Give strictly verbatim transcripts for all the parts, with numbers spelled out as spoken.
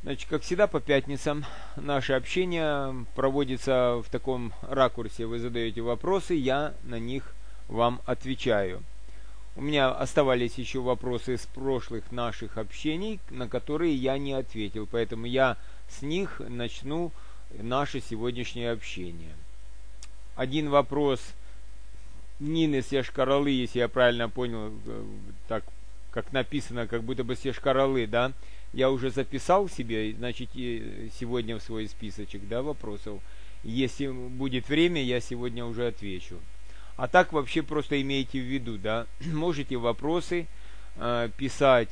Значит, как всегда, по пятницам наше общение проводится в таком ракурсе. Вы задаете вопросы, я на них вам отвечаю. У меня оставались еще вопросы с прошлых наших общений, на которые я не ответил, поэтому я с них начну наше сегодняшнее общение. Один вопрос Нины с Йошкар-Олы, если я правильно понял, так как написано, как будто бы с Йошкар-Олы, да, я уже записал себе, значит, сегодня в свой списочек, да, вопросов. Если будет время, я сегодня уже отвечу. А так вообще просто имейте в виду, да, можете вопросы э, писать,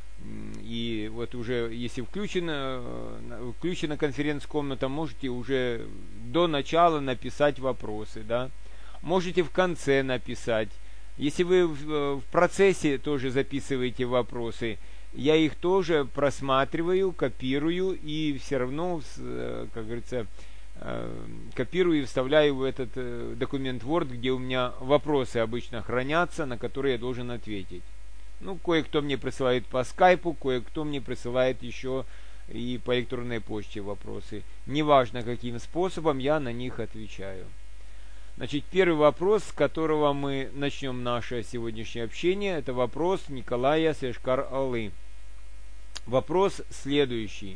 и вот уже, если включена, включена конференц-комната, можете уже до начала написать вопросы, да. Можете в конце написать. Если вы в, в процессе тоже записываете вопросы, я их тоже просматриваю, копирую и все равно, как говорится, копирую и вставляю в этот документ Word, где у меня вопросы обычно хранятся, на которые я должен ответить. Ну, кое-кто мне присылает по скайпу, кое-кто мне присылает еще и по электронной почте вопросы. Неважно, каким способом, я на них отвечаю. Значит, первый вопрос, с которого мы начнем наше сегодняшнее общение, это вопрос Николая с Йошкар-Олы. Вопрос следующий.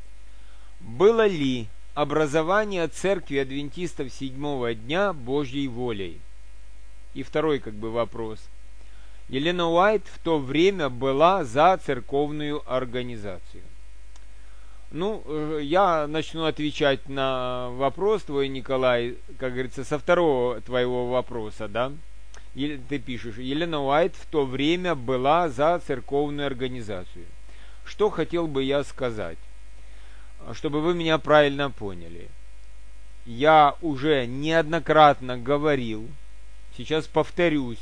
Было ли образование церкви адвентистов седьмого дня Божьей волей? И второй как бы вопрос. Елена Уайт в то время была за церковную организацию. Ну, я начну отвечать на вопрос твой, Николай, как говорится, со второго твоего вопроса, да? Ты пишешь, Елена Уайт в то время была за церковную организацию. Что хотел бы я сказать, чтобы вы меня правильно поняли? Я уже неоднократно говорил, сейчас повторюсь,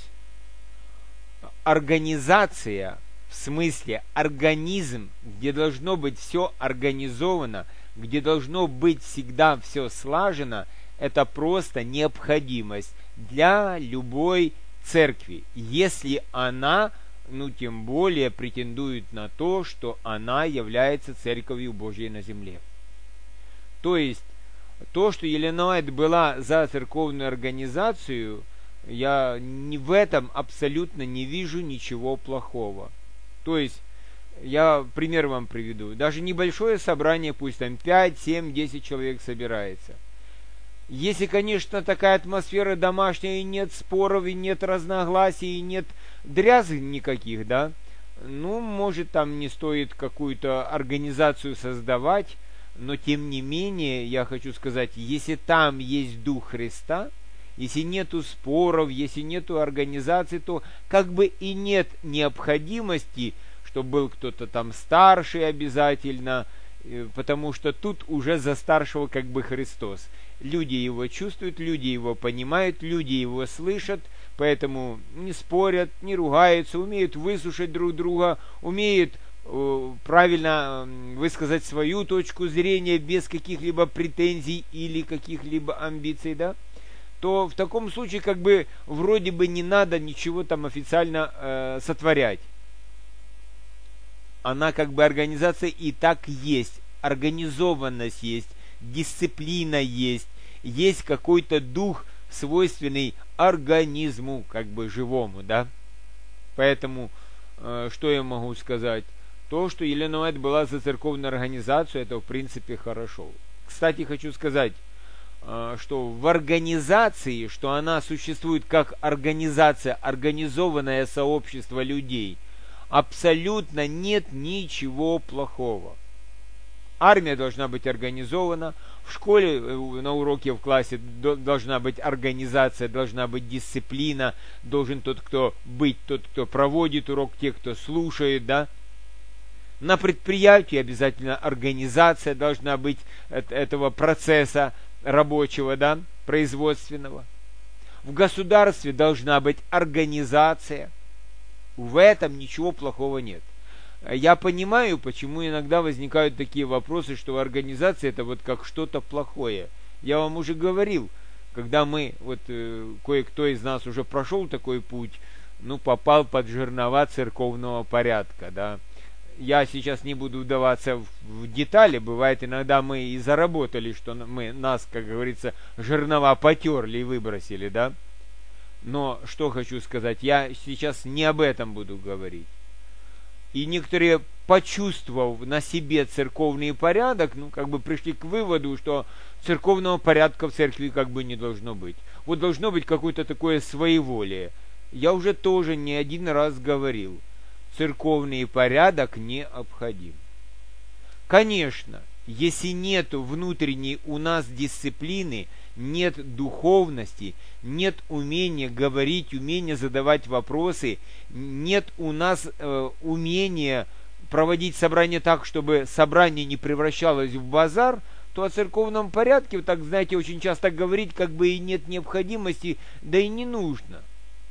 организация, в смысле организм, где должно быть все организовано, где должно быть всегда все слажено, это просто необходимость для любой церкви, если она, ну тем более, претендует на то, что она является церковью Божьей на земле. То есть, то, что Елена Уайт была за церковную организацию, я не в этом абсолютно не вижу ничего плохого. То есть, я пример вам приведу. Даже небольшое собрание, пусть там пять, семь, десять человек собирается. Если, конечно, такая атмосфера домашняя, и нет споров, и нет разногласий, и нет дрязг никаких, да, ну, может, там не стоит какую-то организацию создавать, но, тем не менее, я хочу сказать, если там есть Дух Христа, если нету споров, если нету организации, то как бы и нет необходимости, чтобы был кто-то там старший обязательно, потому что тут уже за старшего как бы Христос. Люди его чувствуют, люди его понимают, люди его слышат, поэтому не спорят, не ругаются, умеют выслушать друг друга, умеют э, правильно высказать свою точку зрения без каких-либо претензий или каких-либо амбиций, да? То в таком случае как бы вроде бы не надо ничего там официально э, сотворять. Она как бы организация и так есть, организованность есть, дисциплина есть, есть какой-то дух, свойственный организму, как бы живому, да. Поэтому, э, что я могу сказать? То, что Елена Уайт была за церковную организацию, это в принципе хорошо. Кстати, хочу сказать, э, что в организации, что она существует как организация, организованное сообщество людей, абсолютно нет ничего плохого. Армия должна быть организована, в школе, на уроке, в классе должна быть организация, должна быть дисциплина, должен тот, кто быть, тот, кто проводит урок, те, кто слушает, да. На предприятии обязательно организация должна быть этого процесса рабочего, да, производственного. В государстве должна быть организация. В этом ничего плохого нет. Я понимаю, почему иногда возникают такие вопросы, что организация это вот как что-то плохое. Я вам уже говорил, когда мы, вот э, кое-кто из нас уже прошел такой путь, ну, попал под жернова церковного порядка, да. я сейчас не буду вдаваться в, в детали, бывает иногда мы и заработали, что мы, нас, как говорится, жернова потерли и выбросили, да? Но что хочу сказать, я сейчас не об этом буду говорить. И некоторые, почувствовав на себе церковный порядок, ну, как бы пришли к выводу, что церковного порядка в церкви как бы не должно быть. Вот должно быть какое-то такое своеволие. Я уже тоже не один раз говорил, церковный порядок необходим. Конечно, если нет внутренней у нас дисциплины, нет духовности, нет умения говорить, умения задавать вопросы, нет у нас э, умения проводить собрание так, чтобы собрание не превращалось в базар, то о церковном порядке, вот так, знаете, очень часто говорить, как бы и нет необходимости, да и не нужно.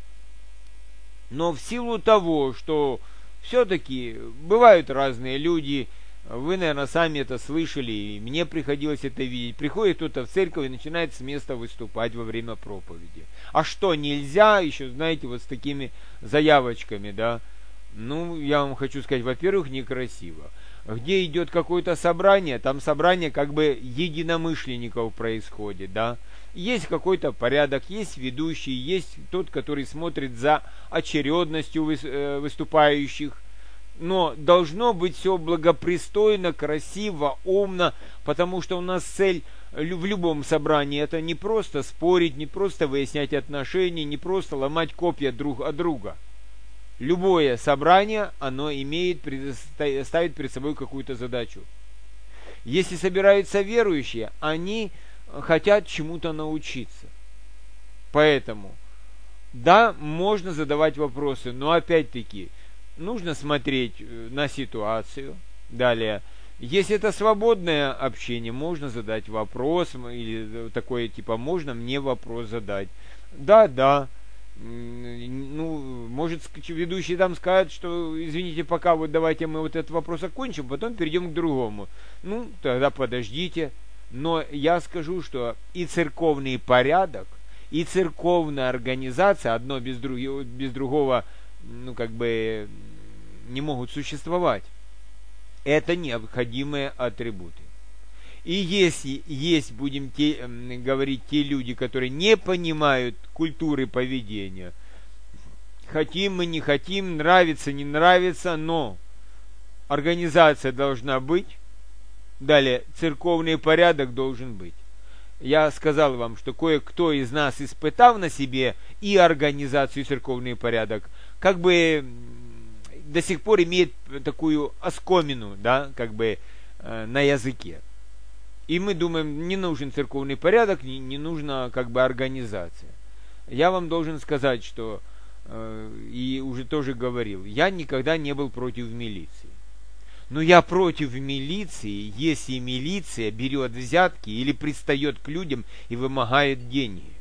Но в силу того, что все-таки бывают разные люди, вы, наверное, сами это слышали, и мне приходилось это видеть. Приходит кто-то в церковь и начинает с места выступать во время проповеди. А что, нельзя? Еще, знаете, вот с такими заявочками, да? Ну, я вам хочу сказать, во-первых, некрасиво. Где идет какое-то собрание, там собрание как бы единомышленников происходит, да? Есть какой-то порядок, есть ведущий, есть тот, который смотрит за очередностью выступающих. Но должно быть все благопристойно, красиво, умно, потому что у нас цель в любом собрании это не просто спорить, не просто выяснять отношения, не просто ломать копья друг от друга. Любое собрание, оно имеет, ставит перед собой какую-то задачу. Если собираются верующие, они хотят чему-то научиться. Поэтому, да, можно задавать вопросы, но опять-таки, нужно смотреть на ситуацию. Далее, если это свободное общение, можно задать вопрос, или такое типа, можно мне вопрос задать. Да, да. Ну, может, ведущий там скажет, что, извините, пока вот давайте мы вот этот вопрос окончим, потом перейдем к другому. Ну, тогда подождите. Но я скажу, что и церковный порядок, и церковная организация, одно без, друг, без другого, ну, как бы, не могут существовать. Это необходимые атрибуты. И если есть, будем те, говорить, те люди, которые не понимают культуры поведения, хотим мы, не хотим, нравится, не нравится, но организация должна быть, далее, церковный порядок должен быть. Я сказал вам, что кое-кто из нас, испытав на себе и организацию, и церковный порядок, как бы до сих пор имеет такую оскомину, да, как бы э, на языке. И мы думаем, не нужен церковный порядок, не, не нужна как бы организация. Я вам должен сказать, что, э, и уже тоже говорил, я никогда не был против милиции. Но я против милиции, если милиция берет взятки или пристает к людям и вымогает деньги.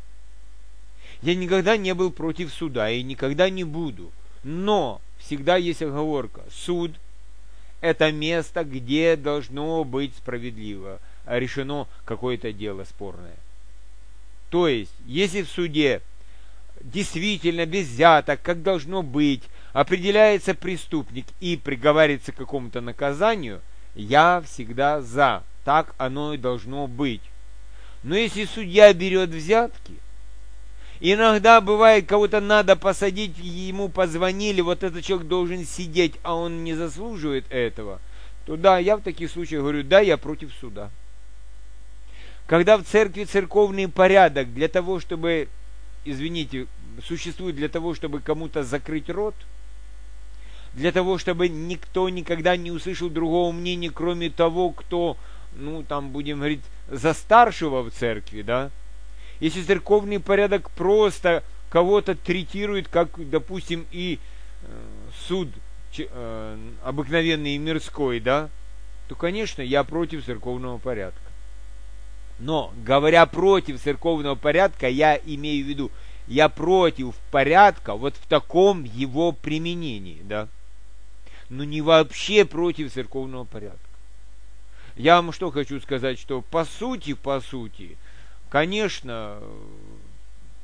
Я никогда не был против суда и никогда не буду. Но всегда есть оговорка. Суд – это место, где должно быть справедливо решено какое-то дело спорное. То есть, если в суде действительно без взяток, как должно быть, определяется преступник и приговаривается к какому-то наказанию, я всегда за. Так оно и должно быть. Но если судья берет взятки, иногда бывает, кого-то надо посадить, ему позвонили, вот этот человек должен сидеть, а он не заслуживает этого, то да, я в таких случаях говорю, да, я против суда. Когда в церкви церковный порядок для того, чтобы, извините, существует для того, чтобы кому-то закрыть рот, для того, чтобы никто никогда не услышал другого мнения, кроме того, кто, ну, там, будем говорить, за старшего в церкви, да. Если церковный порядок просто кого-то третирует, как, допустим, и э, суд э, обыкновенный и мирской, да, то, конечно, я против церковного порядка. Но, говоря против церковного порядка, я имею в виду, я против порядка вот в таком его применении, да. Но не вообще против церковного порядка. Я вам что хочу сказать, что по сути, по сути, конечно,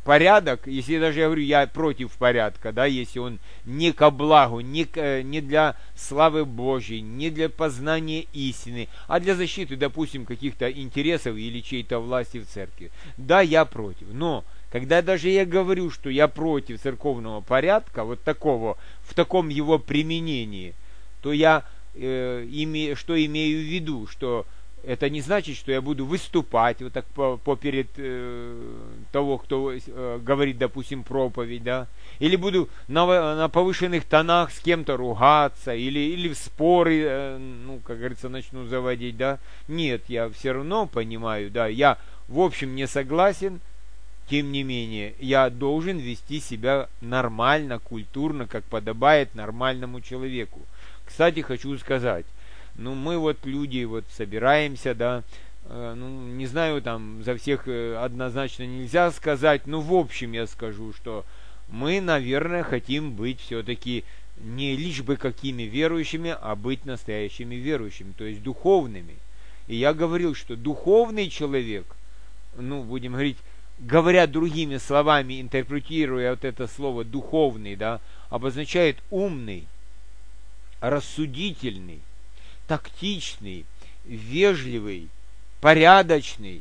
порядок, если даже я говорю, я против порядка, да, если он не ко благу, не, не для славы Божьей, не для познания истины, а для защиты, допустим, каких-то интересов или чьей-то власти в церкви. Да, я против. Но когда даже я говорю, что я против церковного порядка, вот такого, в таком его применении, то я э, име, что имею в виду, что это не значит, что я буду выступать вот так по, поперед э, того, кто э, говорит, допустим, проповедь, да, или буду на, на повышенных тонах с кем-то ругаться, или, или в споры, э, ну, как говорится, начну заводить, да. Нет, я все равно понимаю, да, я в общем не согласен, тем не менее, я должен вести себя нормально, культурно, как подобает нормальному человеку. Кстати, хочу сказать, ну, мы вот люди вот собираемся, да, э, ну, не знаю, там, за всех однозначно нельзя сказать, но в общем я скажу, что мы, наверное, хотим быть все-таки не лишь бы какими верующими, а быть настоящими верующими, то есть духовными. И я говорил, что духовный человек, ну, будем говорить, говоря другими словами, интерпретируя вот это слово духовный, да, обозначает умный, рассудительный, тактичный, вежливый, порядочный,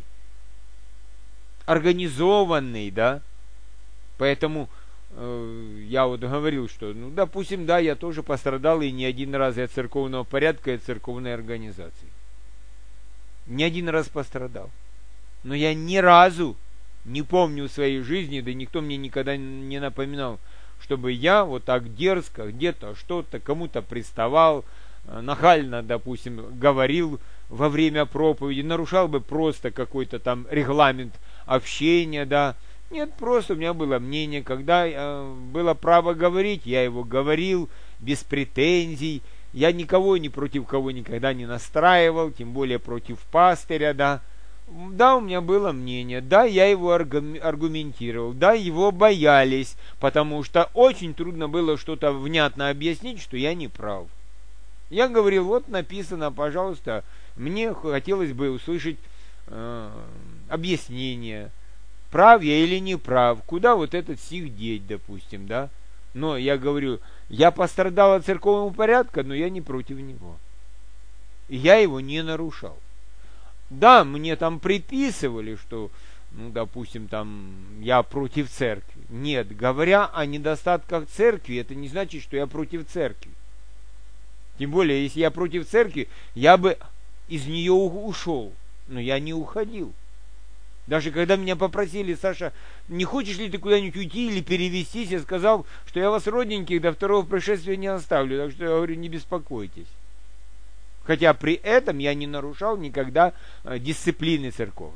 организованный, да. Поэтому э, я вот говорил, что, ну, допустим, да, я тоже пострадал и не один раз от церковного порядка и от церковной организации. Не один раз пострадал. Но я ни разу не помню в своей жизни, да никто мне никогда не напоминал, чтобы я вот так дерзко где-то что-то кому-то приставал, нахально, допустим, говорил во время проповеди, нарушал бы просто какой-то там регламент общения, да. Нет, просто у меня было мнение, когда э, было право говорить, я его говорил без претензий, я никого ни против кого никогда не настраивал, тем более против пастыря, да. Да, у меня было мнение, да, я его аргументировал, да, его боялись, потому что очень трудно было что-то внятно объяснить, что я не прав. Я говорил, вот написано, пожалуйста, мне хотелось бы услышать э, объяснение, прав я или не прав, куда вот этот стих деть, допустим, да. Но я говорю, я пострадал от церковного порядка, но я не против него. И я его не нарушал. Да, мне там приписывали, что, ну, допустим, там, я против церкви. Нет, говоря о недостатках церкви, это не значит, что я против церкви. Тем более, если я против церкви, я бы из нее ушел. Но я не уходил. Даже когда меня попросили, Саша, не хочешь ли ты куда-нибудь уйти или перевестись, я сказал, что я вас, родненьких, до второго пришествия не оставлю. Так что я говорю, не беспокойтесь. Хотя при этом я не нарушал никогда дисциплины церковной.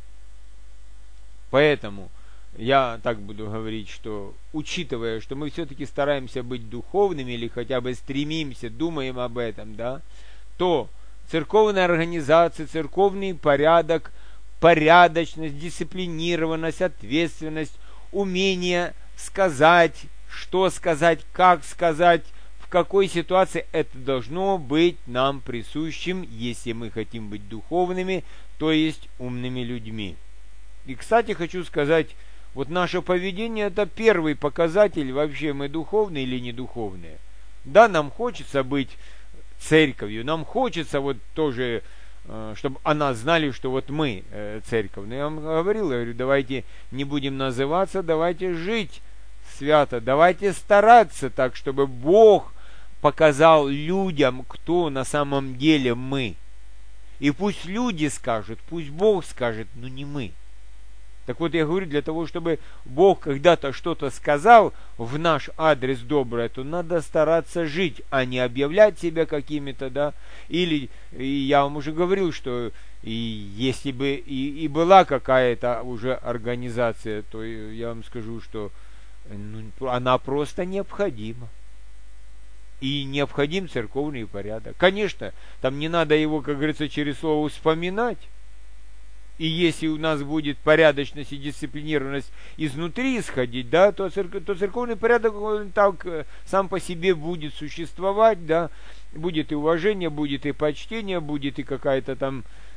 Поэтому я так буду говорить, что учитывая, что мы все-таки стараемся быть духовными или хотя бы стремимся, думаем об этом, да, то церковная организация, церковный порядок, порядочность, дисциплинированность, ответственность, умение сказать, что сказать, как сказать, в какой ситуации, это должно быть нам присущим, если мы хотим быть духовными, то есть умными людьми. И, кстати, хочу сказать, вот наше поведение — это первый показатель, вообще мы духовные или не духовные. Да, нам хочется быть церковью, нам хочется вот тоже, чтобы о нас знали, что вот мы церковь. Но я вам говорил, я говорю, давайте не будем называться, давайте жить свято, давайте стараться так, чтобы Бог показал людям, кто на самом деле мы. И пусть люди скажут, пусть Бог скажет, но не мы. Так вот, я говорю, для того, чтобы Бог когда-то что-то сказал в наш адрес доброе, то надо стараться жить, а не объявлять себя какими-то, да. Или, и я вам уже говорил, что и если бы и, и была какая-то уже организация, то я вам скажу, что ну, она просто необходима. И необходим церковный порядок. Конечно, там не надо его, как говорится, через слово вспоминать. И если у нас будет порядочность и дисциплинированность изнутри исходить, да, то, церк... то церковный порядок он так сам по себе будет существовать, да, будет и уважение, будет и почтение, будет и какая-то там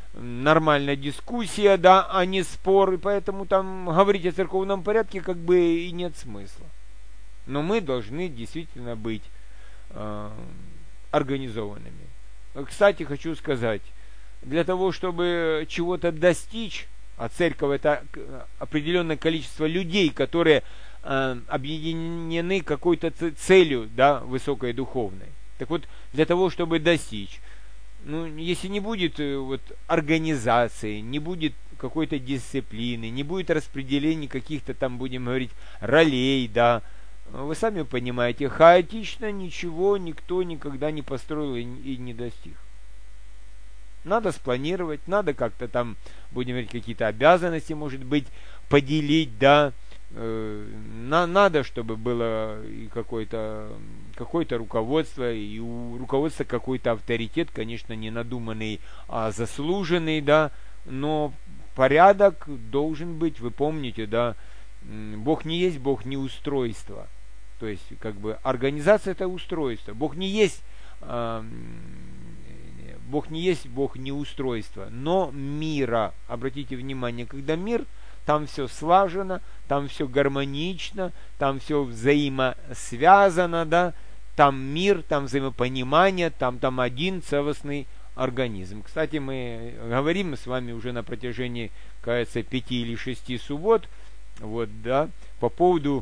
нормальная дискуссия, да, а не спор, и поэтому там говорить о церковном порядке как бы и нет смысла. Но мы должны действительно быть э, организованными. Кстати, хочу сказать, для того, чтобы чего-то достичь, а церковь это определенное количество людей, которые э, объединены какой-то целью, да, высокой духовной. Так вот, для того, чтобы достичь, ну, если не будет вот организации, не будет какой-то дисциплины, не будет распределения каких-то там, будем говорить, ролей, да, вы сами понимаете, хаотично ничего никто никогда не построил и не достиг. Надо спланировать, надо как-то там, будем говорить, какие-то обязанности, может быть, поделить, да, э, на, надо, чтобы было и какое-то какое-то руководство, и у руководства какой-то авторитет, конечно, не надуманный, а заслуженный, да, но порядок должен быть, вы помните, да, Бог не есть, Бог не устройство. То есть, как бы, организация это устройство. Бог не есть, э, Бог не есть, Бог не устройство, но мира. Обратите внимание, когда мир, там все слажено, там все гармонично, там все взаимосвязано, да, там мир, там взаимопонимание, там, там один целостный организм. Кстати, мы говорим с вами уже на протяжении, кажется, пяти или шести суббот, вот, да, по поводу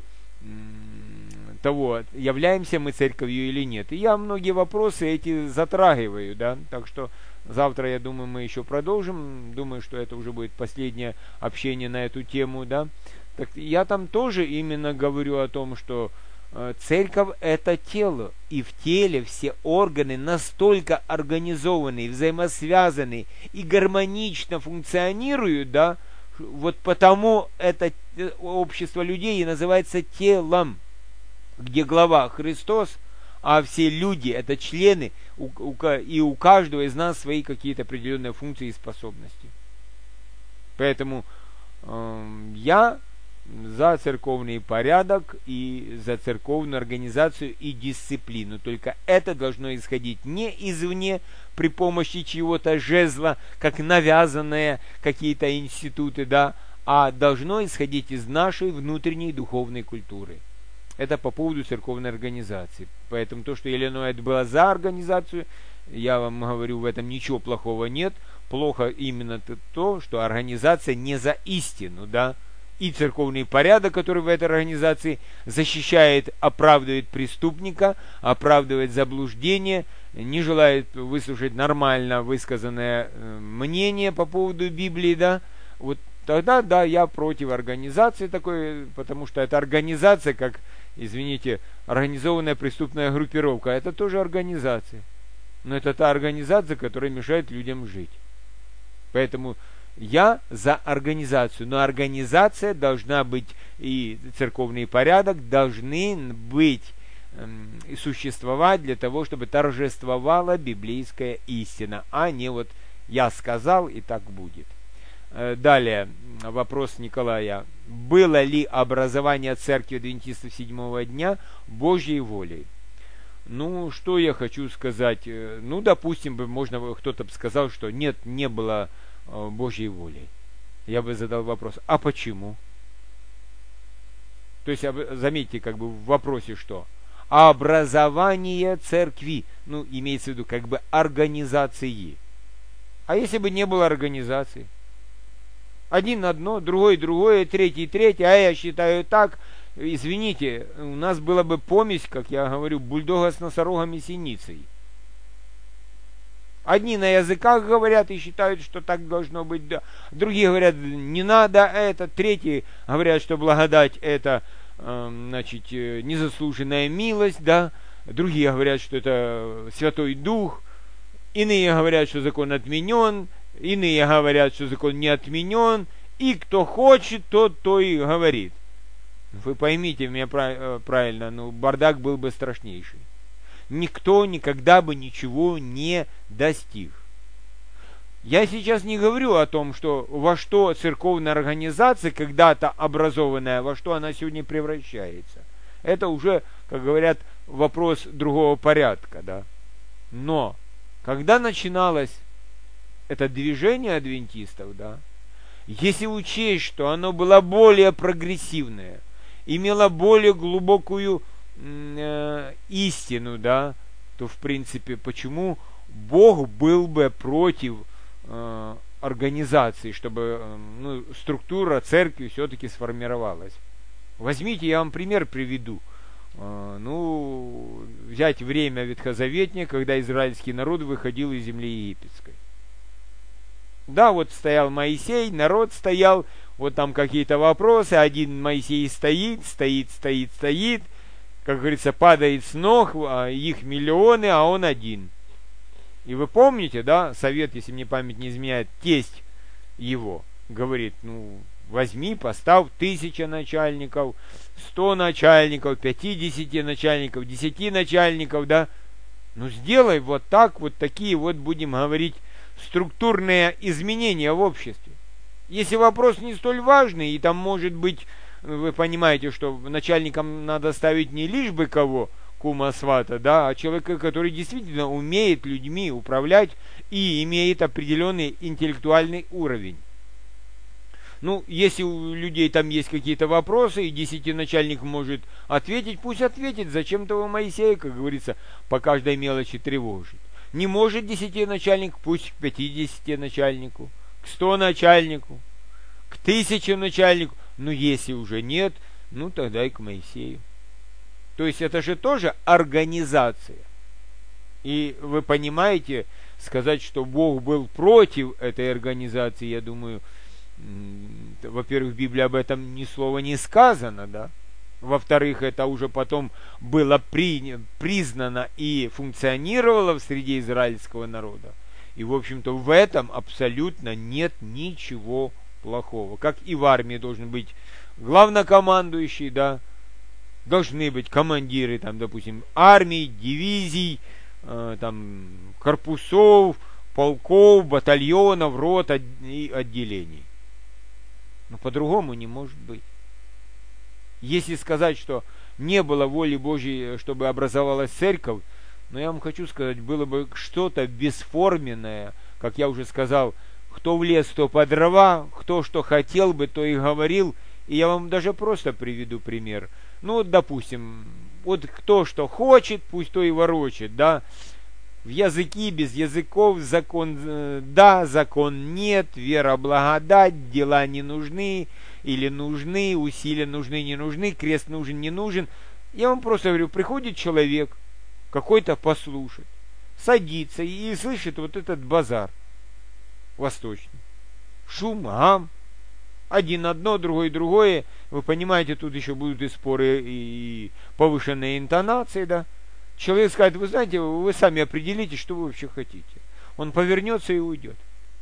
того, являемся мы церковью или нет. И я многие вопросы эти затрагиваю, да, так что завтра, я думаю, мы еще продолжим, думаю, что это уже будет последнее общение на эту тему, да. Так я там тоже именно говорю о том, что э, церковь это тело, и в теле все органы настолько организованы, взаимосвязаны и гармонично функционируют, да, вот потому это общество людей и называется телом, где глава Христос, а все люди это члены, у, у, и у каждого из нас свои какие-то определенные функции и способности. Поэтому э, я за церковный порядок и за церковную организацию и дисциплину. Только это должно исходить не извне при помощи чего-то жезла, как навязанные какие-то институты, да, а должно исходить из нашей внутренней духовной культуры. Это по поводу церковной организации. Поэтому то, что Елена Уайт была за организацию, я вам говорю, в этом ничего плохого нет. Плохо именно то, что организация не за истину, да, и церковный порядок, который в этой организации защищает, оправдывает преступника, оправдывает заблуждение, не желает выслушать нормально высказанное мнение по поводу Библии, да, вот тогда, да, я против организации такой, потому что это организация, как, извините, организованная преступная группировка, это тоже организация. Но это та организация, которая мешает людям жить. Поэтому я за организацию, но организация должна быть, и церковный порядок должны быть и э, существовать для того, чтобы торжествовала библейская истина, а не вот я сказал и так будет. Э, далее вопрос Николая. Было ли образование церкви адвентистов седьмого дня Божьей волей? Ну, что я хочу сказать? Ну, допустим, можно кто-то бы сказал, что нет, не было Божьей волей. Я бы задал вопрос, а почему? То есть, заметьте, как бы в вопросе что? Образование церкви, ну, имеется в виду, как бы организации. А если бы не было организации? Один одно, другой другое, третий третье, а я считаю так, извините, у нас была бы помесь, как я говорю, бульдога с носорогом и синицей. Одни на языках говорят и считают, что так должно быть, да. Другие говорят, не надо это. Третьи говорят, что благодать это, э, значит, незаслуженная милость, да. Другие говорят, что это Святой Дух. Иные говорят, что закон отменен. Иные говорят, что закон не отменен. И кто хочет, тот то и говорит. Вы поймите меня правильно, ну бардак был бы страшнейший. Никто никогда бы ничего не достиг. Я сейчас не говорю о том, что во что церковная организация, когда-то образованная, во что она сегодня превращается. Это уже, как говорят, вопрос другого порядка, да. Но, когда начиналось это движение адвентистов, да, если учесть, что оно было более прогрессивное, имело более глубокую э, истину, да, то, в принципе, почему Бог был бы против э, организации, чтобы э, ну, структура церкви все-таки сформировалась? Возьмите, я вам пример приведу. Э, ну, взять время ветхозаветнее, когда израильский народ выходил из земли египетской. Да, вот стоял Моисей, народ стоял, вот там какие-то вопросы, один Моисей стоит, стоит, стоит, стоит, как говорится, падает с ног, а их миллионы, а он один. И вы помните, да, совет, если мне память не изменяет, тесть его говорит, ну, возьми, поставь тысяча начальников, сто начальников, пятидесяти начальников, десяти начальников, да, ну, сделай вот так, вот такие вот, будем говорить, структурные изменения в обществе. Если вопрос не столь важный, и там может быть, вы понимаете, что начальникам надо ставить не лишь бы кого, кума свата, да, а человека, который действительно умеет людьми управлять и имеет определенный интеллектуальный уровень. Ну, если у людей там есть какие-то вопросы, и десятиначальник может ответить, пусть ответит, зачем того Моисея, как говорится, по каждой мелочи тревожить. Не может десятиначальник, пусть к пятидесяти начальнику, к сто начальнику, к тысяче начальнику. Ну, если уже нет, ну, тогда и к Моисею. То есть, это же тоже организация. И вы понимаете, сказать, что Бог был против этой организации, я думаю, во-первых, в Библии об этом ни слова не сказано, да. Во-вторых, это уже потом было при, признано и функционировало в среде израильского народа. И, в общем-то, в этом абсолютно нет ничего плохого. Как и в армии должен быть главнокомандующий, да, должны быть командиры, там, допустим, армий, дивизий, э, там, корпусов, полков, батальонов, рот и отделений. Но по-другому не может быть. Если сказать, что не было воли Божьей, чтобы образовалась церковь, но я вам хочу сказать, было бы что-то бесформенное, как я уже сказал, кто в лес, то по дрова, кто что хотел бы, то и говорил. И я вам даже просто приведу пример. Ну, вот, допустим, вот кто что хочет, пусть то и ворочит, да. В языки, без языков, закон э, да, закон нет, вера благодать, дела не нужны, или нужны, усилия нужны, не нужны, крест нужен, не нужен. Я вам просто говорю, приходит человек какой-то послушать, садится и слышит вот этот базар восточный. Шум, гам, один одно, другой другое. Вы понимаете, тут еще будут и споры, и повышенные интонации, да. Человек скажет, вы знаете, вы сами определите, что вы вообще хотите. Он повернется и уйдет.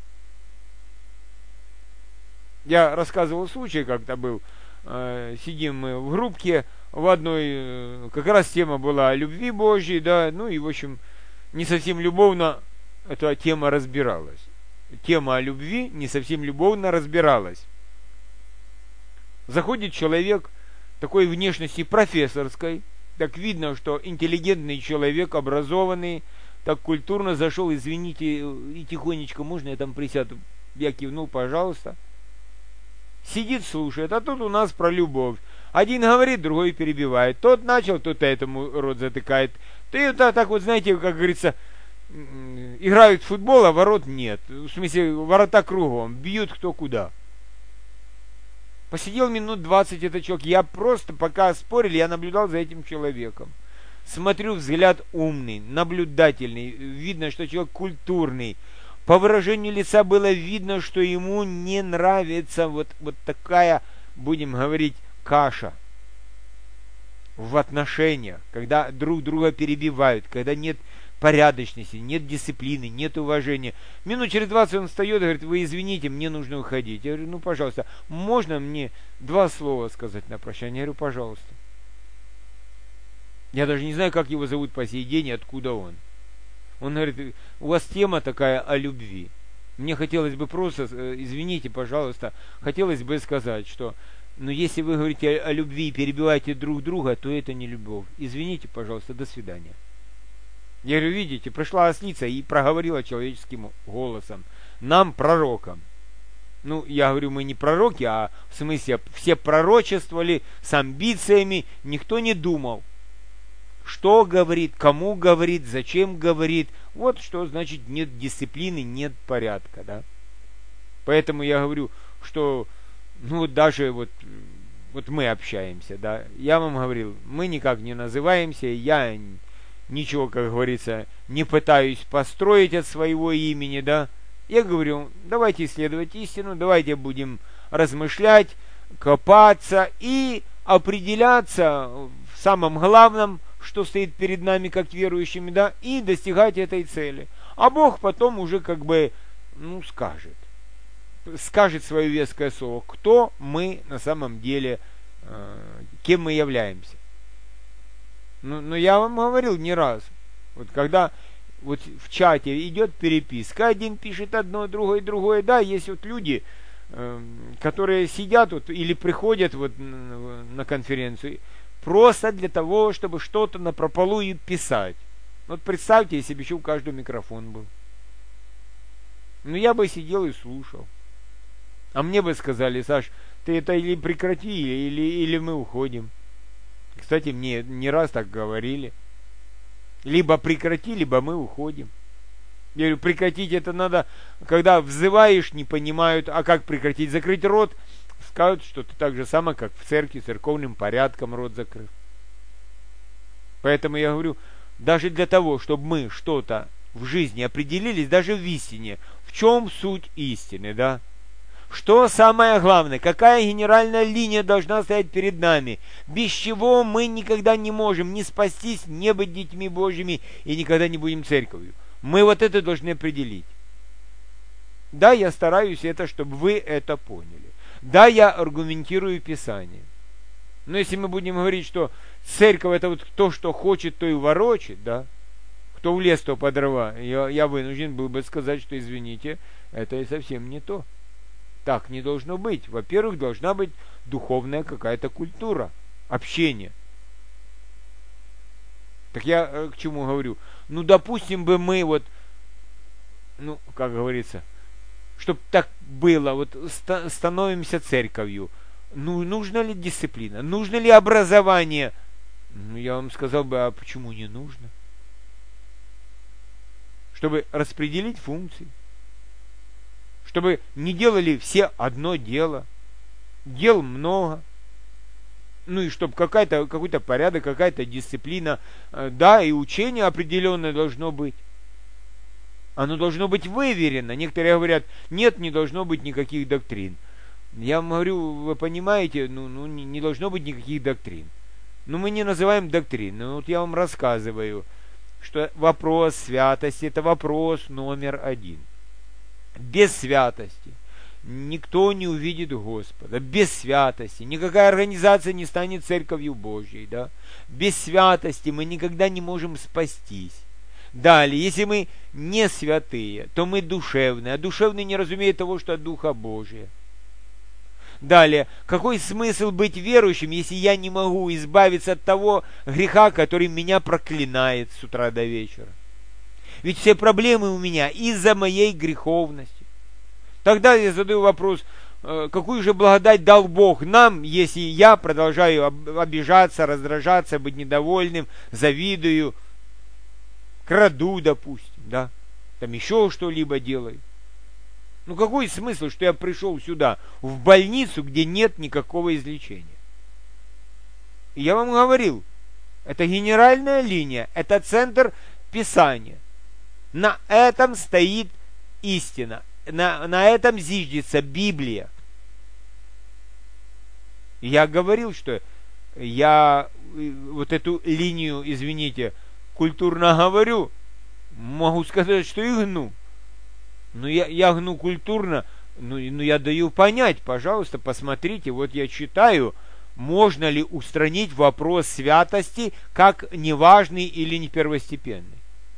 Я рассказывал случай, как-то был, э, сидим мы в группке, в одной, э, как раз тема была о любви Божьей, да, ну и, в общем, не совсем любовно эта тема разбиралась. Тема о любви не совсем любовно разбиралась. Заходит человек такой внешности профессорской, так видно, что интеллигентный человек, образованный, так культурно зашел, извините, и тихонечко, можно я там присяду? Я кивнул, пожалуйста. Сидит, слушает, а тут у нас про любовь. Один говорит, другой перебивает. Тот начал, тот этому рот затыкает. Ты так, так вот, знаете, как говорится, играют в футбол, а ворот нет. В смысле, ворота кругом, бьют кто куда. Посидел минут двадцать этот человек. Я просто, пока спорили, я наблюдал за этим человеком. Смотрю, взгляд умный, наблюдательный. Видно, что человек культурный. По выражению лица было видно, что ему не нравится вот, вот такая, будем говорить, каша в отношениях, когда друг друга перебивают, когда нет порядочности, нет дисциплины, нет уважения. Минут через двадцать он встает и говорит, вы извините, мне нужно уходить. Я говорю, ну, пожалуйста, можно мне два слова сказать на прощание? Я говорю, пожалуйста. Я даже не знаю, как его зовут по сей день и откуда он. Он говорит, у вас тема такая о любви. Мне хотелось бы просто, извините, пожалуйста, хотелось бы сказать, что но если вы говорите о, о любви и перебиваете друг друга, то это не любовь. Извините, пожалуйста, до свидания. Я говорю, видите, пришла ослица и проговорила человеческим голосом. нам, пророкам. Ну, я говорю, мы не пророки, а в смысле все пророчествовали с амбициями, никто не думал, что говорит, кому говорит, зачем говорит. Вот что значит нет дисциплины, нет порядка, да. Поэтому я говорю, что, ну, даже вот, вот мы общаемся, да. Я вам говорил, мы никак не называемся, я ничего, как говорится, не пытаюсь построить от своего имени, да. Я говорю, давайте исследовать истину, давайте будем размышлять, копаться и определяться в самом главном, что стоит перед нами как верующими, да, и достигать этой цели. А Бог потом уже как бы, ну, скажет. Скажет свое веское слово, кто мы на самом деле, э, кем мы являемся. Ну, но я вам говорил не раз, вот когда вот в чате идет переписка, один пишет одно, другой другое, да, есть вот люди, э, которые сидят вот или приходят вот на, на конференцию просто для того, чтобы что-то напропалую писать. Вот представьте, если бы еще у каждого микрофон был. Ну я бы сидел и слушал. А мне бы сказали: Саш, ты это или прекрати, или, или мы уходим. Кстати, мне не раз так говорили. Либо прекрати, либо мы уходим. Я говорю, прекратить это надо, когда взываешь, не понимают, а как прекратить? Закрыть рот, скажут, что ты так же самое, как в церкви, церковным порядком рот закрыв. Поэтому я говорю, даже для того, чтобы мы что-то в жизни определились, даже в истине, в чем суть истины, да? Что самое главное, какая генеральная линия должна стоять перед нами, без чего мы никогда не можем ни спастись, не быть детьми Божьими и никогда не будем церковью. Мы вот это должны определить. Да, я стараюсь это, чтобы вы это поняли. Да, я аргументирую Писание. Но если мы будем говорить, что церковь это вот кто что хочет, то и ворочит, да, кто в лес, то по дрова, я, я вынужден был бы сказать, что извините, это и совсем не то. Так не должно быть. Во-первых, должна быть духовная какая-то культура, общение. Так я э, к чему говорю? Ну, допустим бы мы вот, ну, как говорится, чтобы так было, вот ста- становимся церковью. Ну, нужна ли дисциплина? Нужно ли образование? Ну, я вам сказал бы, а почему не нужно? Чтобы распределить функции. Чтобы не делали все одно дело. Дел много. Ну и чтобы какая-то, какой-то порядок, какая-то дисциплина. Да, и учение определенное должно быть. Оно должно быть выверено. Некоторые говорят, нет, не должно быть никаких доктрин. Я вам говорю, вы понимаете, ну, ну не, не должно быть никаких доктрин. Ну мы не называем доктрин. Ну вот я вам рассказываю, что вопрос святости это вопрос номер один. Без святости никто не увидит Господа. Без святости никакая организация не станет церковью Божьей. Да? Без святости мы никогда не можем спастись. Далее, если мы не святые, то мы душевные. А душевные не разумеют того, что от Духа Божия. Далее, какой смысл быть верующим, если я не могу избавиться от того греха, который меня проклинает с утра до вечера? Ведь все проблемы у меня из-за моей греховности. Тогда я задаю вопрос, какую же благодать дал Бог нам, если я продолжаю обижаться, раздражаться, быть недовольным, завидую, краду, допустим, да, там еще что-либо делаю. Ну какой смысл, что я пришел сюда, в больницу, где нет никакого излечения? И я вам говорил, это генеральная линия, это центр Писания. На этом стоит истина. На, на этом зиждется Библия. Я говорил, что я вот эту линию, извините, культурно говорю, могу сказать, что и гну. Но я, я гну культурно, ну, ну я даю понять, пожалуйста, посмотрите, вот я читаю, можно ли устранить вопрос святости как неважный или не первостепенный.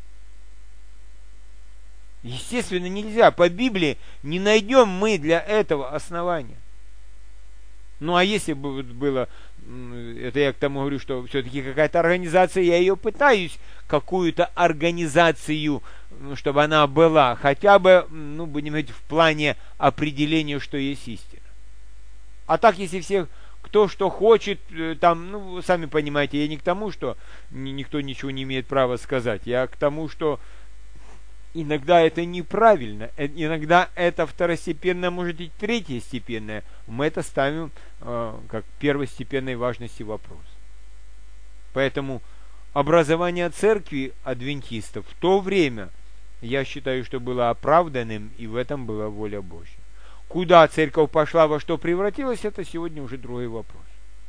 Естественно, нельзя. По Библии не найдем мы для этого основания. Ну, а если бы было, это я к тому говорю, что все-таки какая-то организация, я ее пытаюсь, какую-то организацию ну, чтобы она была хотя бы, ну, будем говорить, в плане определения, что есть истина. А так, если всех, кто что хочет, там, ну, вы сами понимаете, я не к тому, что никто ничего не имеет права сказать, я к тому, что иногда это неправильно, иногда это второстепенное, может и третьестепенное. Мы это ставим э, как первостепенной важности вопрос. Поэтому образование церкви адвентистов в то время, я считаю, что было оправданным, и в этом была воля Божья. Куда церковь пошла, во что превратилась, это сегодня уже другой вопрос.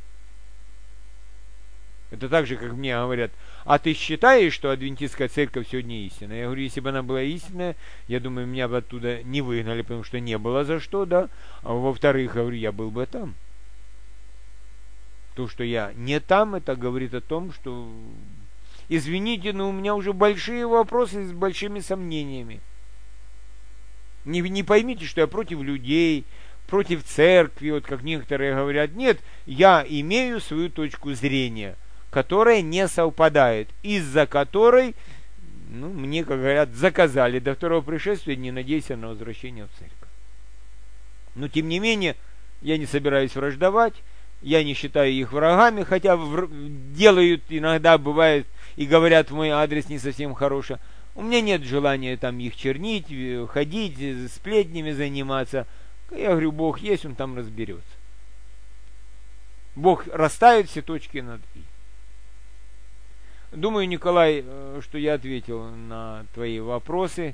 Это так же, как мне говорят, а ты считаешь, что адвентистская церковь сегодня истинная? Я говорю, если бы она была истинная, я думаю, меня бы оттуда не выгнали, потому что не было за что, да. А во-вторых, говорю, я был бы там. То, что я не там, это говорит о том, что, извините, но у меня уже большие вопросы с большими сомнениями. Не, не поймите, что я против людей, против церкви, вот как некоторые говорят. Нет, я имею свою точку зрения, которая не совпадает, из-за которой, ну, мне, как говорят, заказали до второго пришествия, не надейся на возвращение в церковь. Но, тем не менее, я не собираюсь враждовать, я не считаю их врагами, хотя в... делают иногда, бывает, и говорят в мой адрес не совсем хорошее. У меня нет желания там их чернить, ходить, сплетнями заниматься. Я говорю, Бог есть, Он там разберется. Бог расставит все точки над «и». Думаю, Николай, что я ответил на твои вопросы.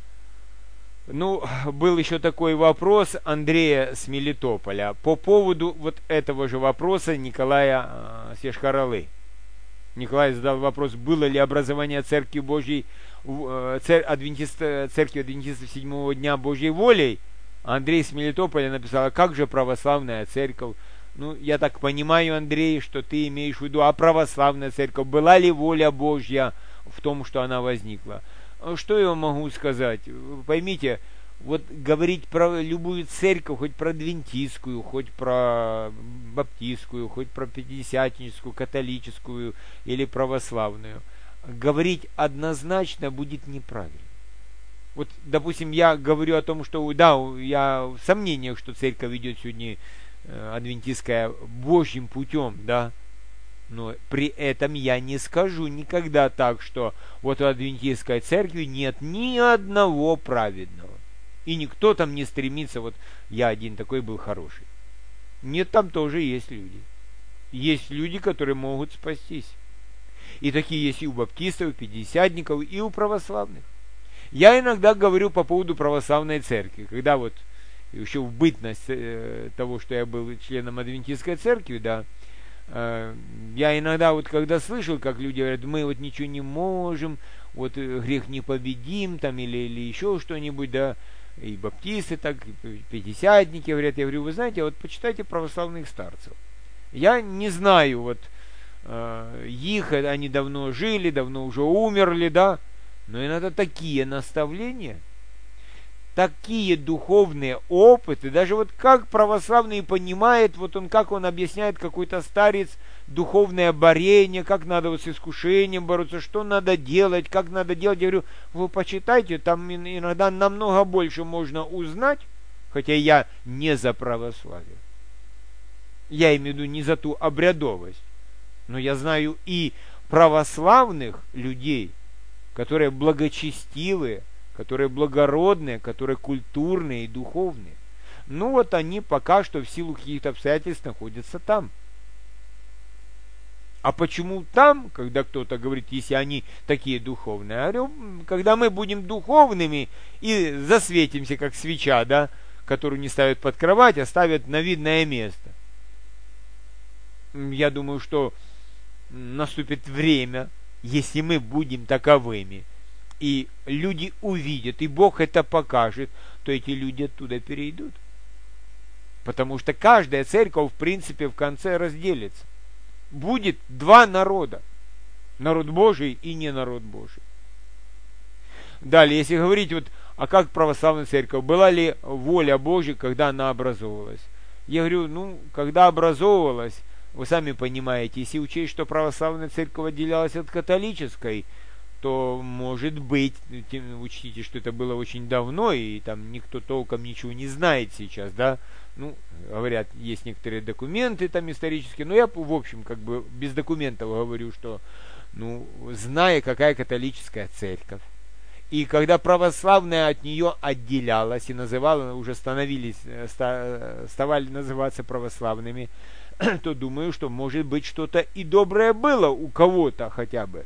Ну, был еще такой вопрос Андрея с Мелитополя по поводу вот этого же вопроса Николая э, Сешхаралы. Николай задал вопрос, было ли образование Церкви Божьей, э, цер, адвентист, Церкви Адвентистов седьмого дня Божьей волей. Андрей с Мелитополя написал, а как же православная церковь? Ну, я так понимаю, Андрей, что ты имеешь в виду, а православная церковь, была ли воля Божья в том, что она возникла? Что я могу сказать? Поймите, вот говорить про любую церковь, хоть про адвентистскую, хоть про баптистскую, хоть про пятидесятническую, католическую или православную, говорить однозначно будет неправильно. Вот, допустим, я говорю о том, что да, я в сомнениях, что церковь идет сегодня адвентистская Божьим путем, да, но при этом я не скажу никогда так, что вот у адвентистской церкви нет ни одного праведного. И никто там не стремится, вот я один такой был хороший. Нет, там тоже есть люди. Есть люди, которые могут спастись. И такие есть и у баптистов, и у пятидесятников, и у православных. Я иногда говорю по поводу православной церкви, когда вот еще в бытность э, того, что я был членом адвентистской церкви, да, я иногда вот когда слышал, как люди говорят, мы вот ничего не можем, вот грех не победим, там, или, или еще что-нибудь, да, и баптисты так, и пятидесятники говорят, я говорю, вы знаете, вот почитайте православных старцев. Я не знаю, вот, э, их, они давно жили, давно уже умерли, да, но иногда такие наставления, такие духовные опыты, даже вот как православный понимает, вот он, как он объясняет какой-то старец, духовное борение, как надо вот с искушением бороться, что надо делать, как надо делать. Я говорю, вы почитайте, там иногда намного больше можно узнать, хотя я не за православие. Я имею в виду не за ту обрядовость, но я знаю и православных людей, которые благочестивые, которые благородные, которые культурные и духовные. Ну вот они пока что в силу каких-то обстоятельств находятся там. А почему там, когда кто-то говорит, если они такие духовные? Я говорю, когда мы будем духовными и засветимся, как свеча, да, которую не ставят под кровать, а ставят на видное место. Я думаю, что наступит время, если мы будем таковыми, и люди увидят, и Бог это покажет, то эти люди оттуда перейдут. Потому что каждая церковь, в принципе, в конце разделится. Будет два народа. Народ Божий и не народ Божий. Далее, если говорить, вот, а как православная церковь, была ли воля Божья, когда она образовывалась? Я говорю, ну, когда образовывалась, вы сами понимаете, если учесть, что православная церковь отделялась от католической, то, может быть, учтите, что это было очень давно, и там никто толком ничего не знает сейчас, да, ну, говорят, есть некоторые документы там исторические, но я, в общем, как бы без документов говорю, что, ну, зная, какая католическая церковь, и когда православная от нее отделялась и называла, уже становились, ставали называться православными, то думаю, что, может быть, что-то и доброе было у кого-то хотя бы.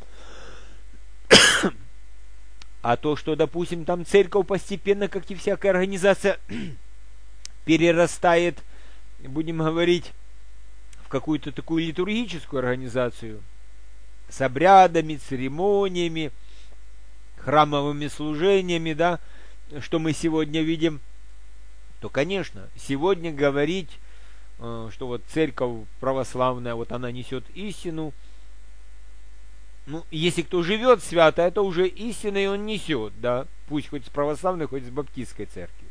А то, что, допустим, там церковь постепенно, как и всякая организация, перерастает, будем говорить, в какую-то такую литургическую организацию с обрядами, церемониями, храмовыми служениями, да, что мы сегодня видим, то, конечно, сегодня говорить, что вот церковь православная, вот она несет истину, ну, если кто живет свято, это уже истина, и он несет, да, пусть хоть с православной, хоть с баптистской церкви.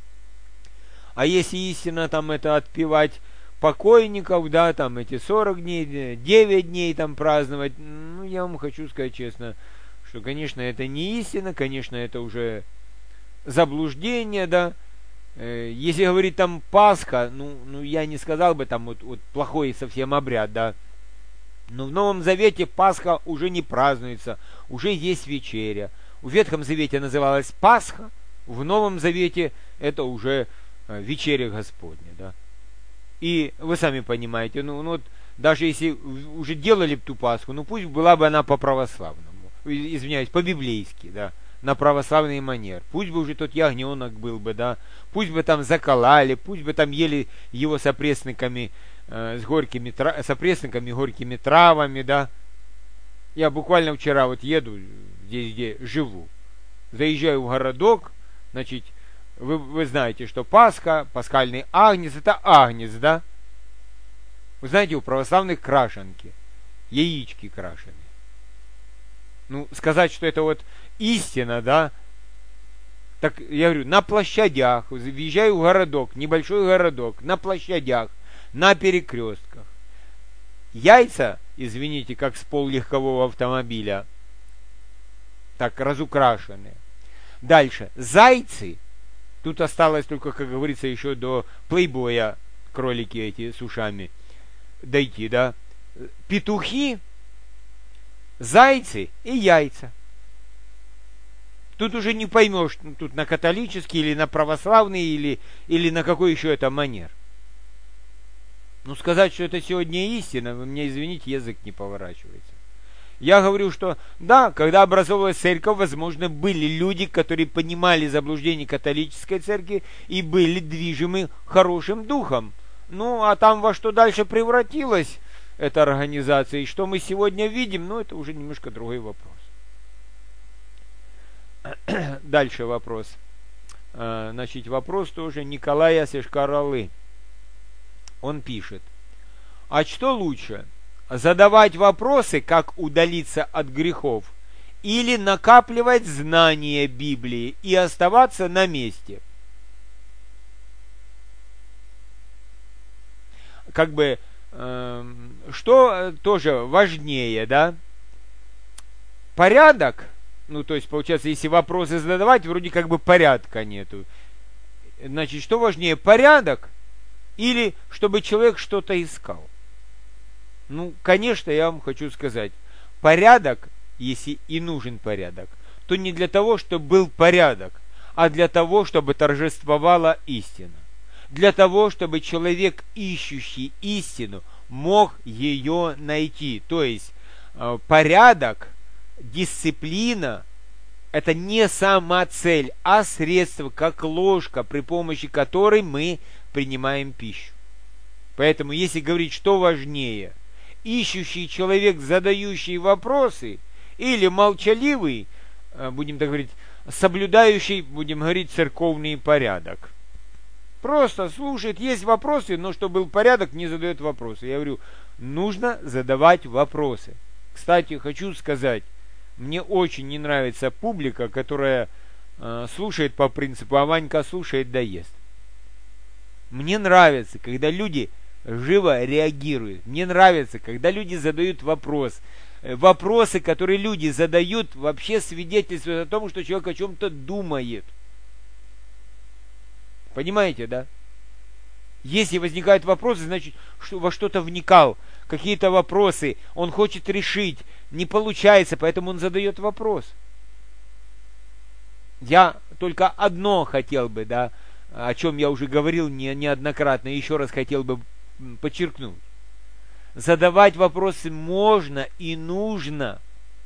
А если истина там это отпевать покойников, да, там эти сорок дней, девять дней там праздновать, ну, я вам хочу сказать честно, что, конечно, это не истина, конечно, это уже заблуждение, да. Если говорить там Пасха, ну, ну я не сказал бы там вот, вот плохой совсем обряд, да. Но в Новом Завете Пасха уже не празднуется, уже есть вечеря. В Ветхом Завете называлась Пасха, в Новом Завете это уже вечеря Господня, да. И вы сами понимаете, ну, ну вот даже если уже делали бы ту Пасху, ну пусть была бы она по-православному, извиняюсь, по-библейски, да, на православный манер. Пусть бы уже тот ягненок был бы, да, пусть бы там закололи, пусть бы там ели его с опресноками, с горькими с опресноками, горькими травами, да. Я буквально вчера вот еду здесь, где живу, заезжаю в городок, значит, вы, вы знаете, что Пасха, пасхальный агнец, это агнец, да. Вы знаете, у православных крашенки, яички крашеные. Ну, сказать, что это вот истина, да, так я говорю, на площадях, въезжаю в городок, небольшой городок, на площадях, на перекрестках. Яйца, извините, как с поллегкового автомобиля, так разукрашенные. Дальше, зайцы, тут осталось только, как говорится, еще до плейбоя кролики эти с ушами дойти, да. Петухи, зайцы и яйца. Тут уже не поймешь, тут на католический или на православный, или, или на какой еще это манер. Ну, сказать, что это сегодня истина, вы мне извините, язык не поворачивается. Я говорю, что да, когда образовалась церковь, возможно, были люди, которые понимали заблуждение католической церкви и были движимы хорошим духом. Ну, а там во что дальше превратилась эта организация, и что мы сегодня видим, ну, это уже немножко другой вопрос. Дальше вопрос. Значит, вопрос тоже Николая Сешкаралы. Он пишет: а что лучше, задавать вопросы, как удалиться от грехов, или накапливать знания Библии и оставаться на месте? Как бы, э, что тоже важнее, да? Порядок, ну, то есть, получается, если вопросы задавать, вроде как бы порядка нету. Значит, что важнее, порядок или чтобы человек что-то искал? Ну, конечно, я вам хочу сказать, порядок, если и нужен порядок, то не для того, чтобы был порядок, а для того, чтобы торжествовала истина. Для того, чтобы человек, ищущий истину, мог ее найти. То есть, э, порядок, дисциплина – это не сама цель, а средство, как ложка, при помощи которой мы принимаем пищу. Поэтому, если говорить, что важнее, ищущий человек, задающий вопросы, или молчаливый, будем так говорить, соблюдающий, будем говорить, церковный порядок. Просто слушает, есть вопросы, но чтобы был порядок, не задает вопросы. Я говорю, нужно задавать вопросы. Кстати, хочу сказать, мне очень не нравится публика, которая э, слушает по принципу, а Ванька слушает да ест. Мне нравится, когда люди живо реагируют. Мне нравится, когда люди задают вопрос, Вопросы, которые люди задают, вообще свидетельствуют о том, что человек о чем-то думает. Понимаете, да? Если возникают вопросы, значит, что во что-то вникал, какие-то вопросы он хочет решить, не получается, поэтому он задает вопрос. Я только одно хотел бы, да, о чем я уже говорил не, неоднократно, еще раз хотел бы подчеркнуть. Задавать вопросы можно и нужно.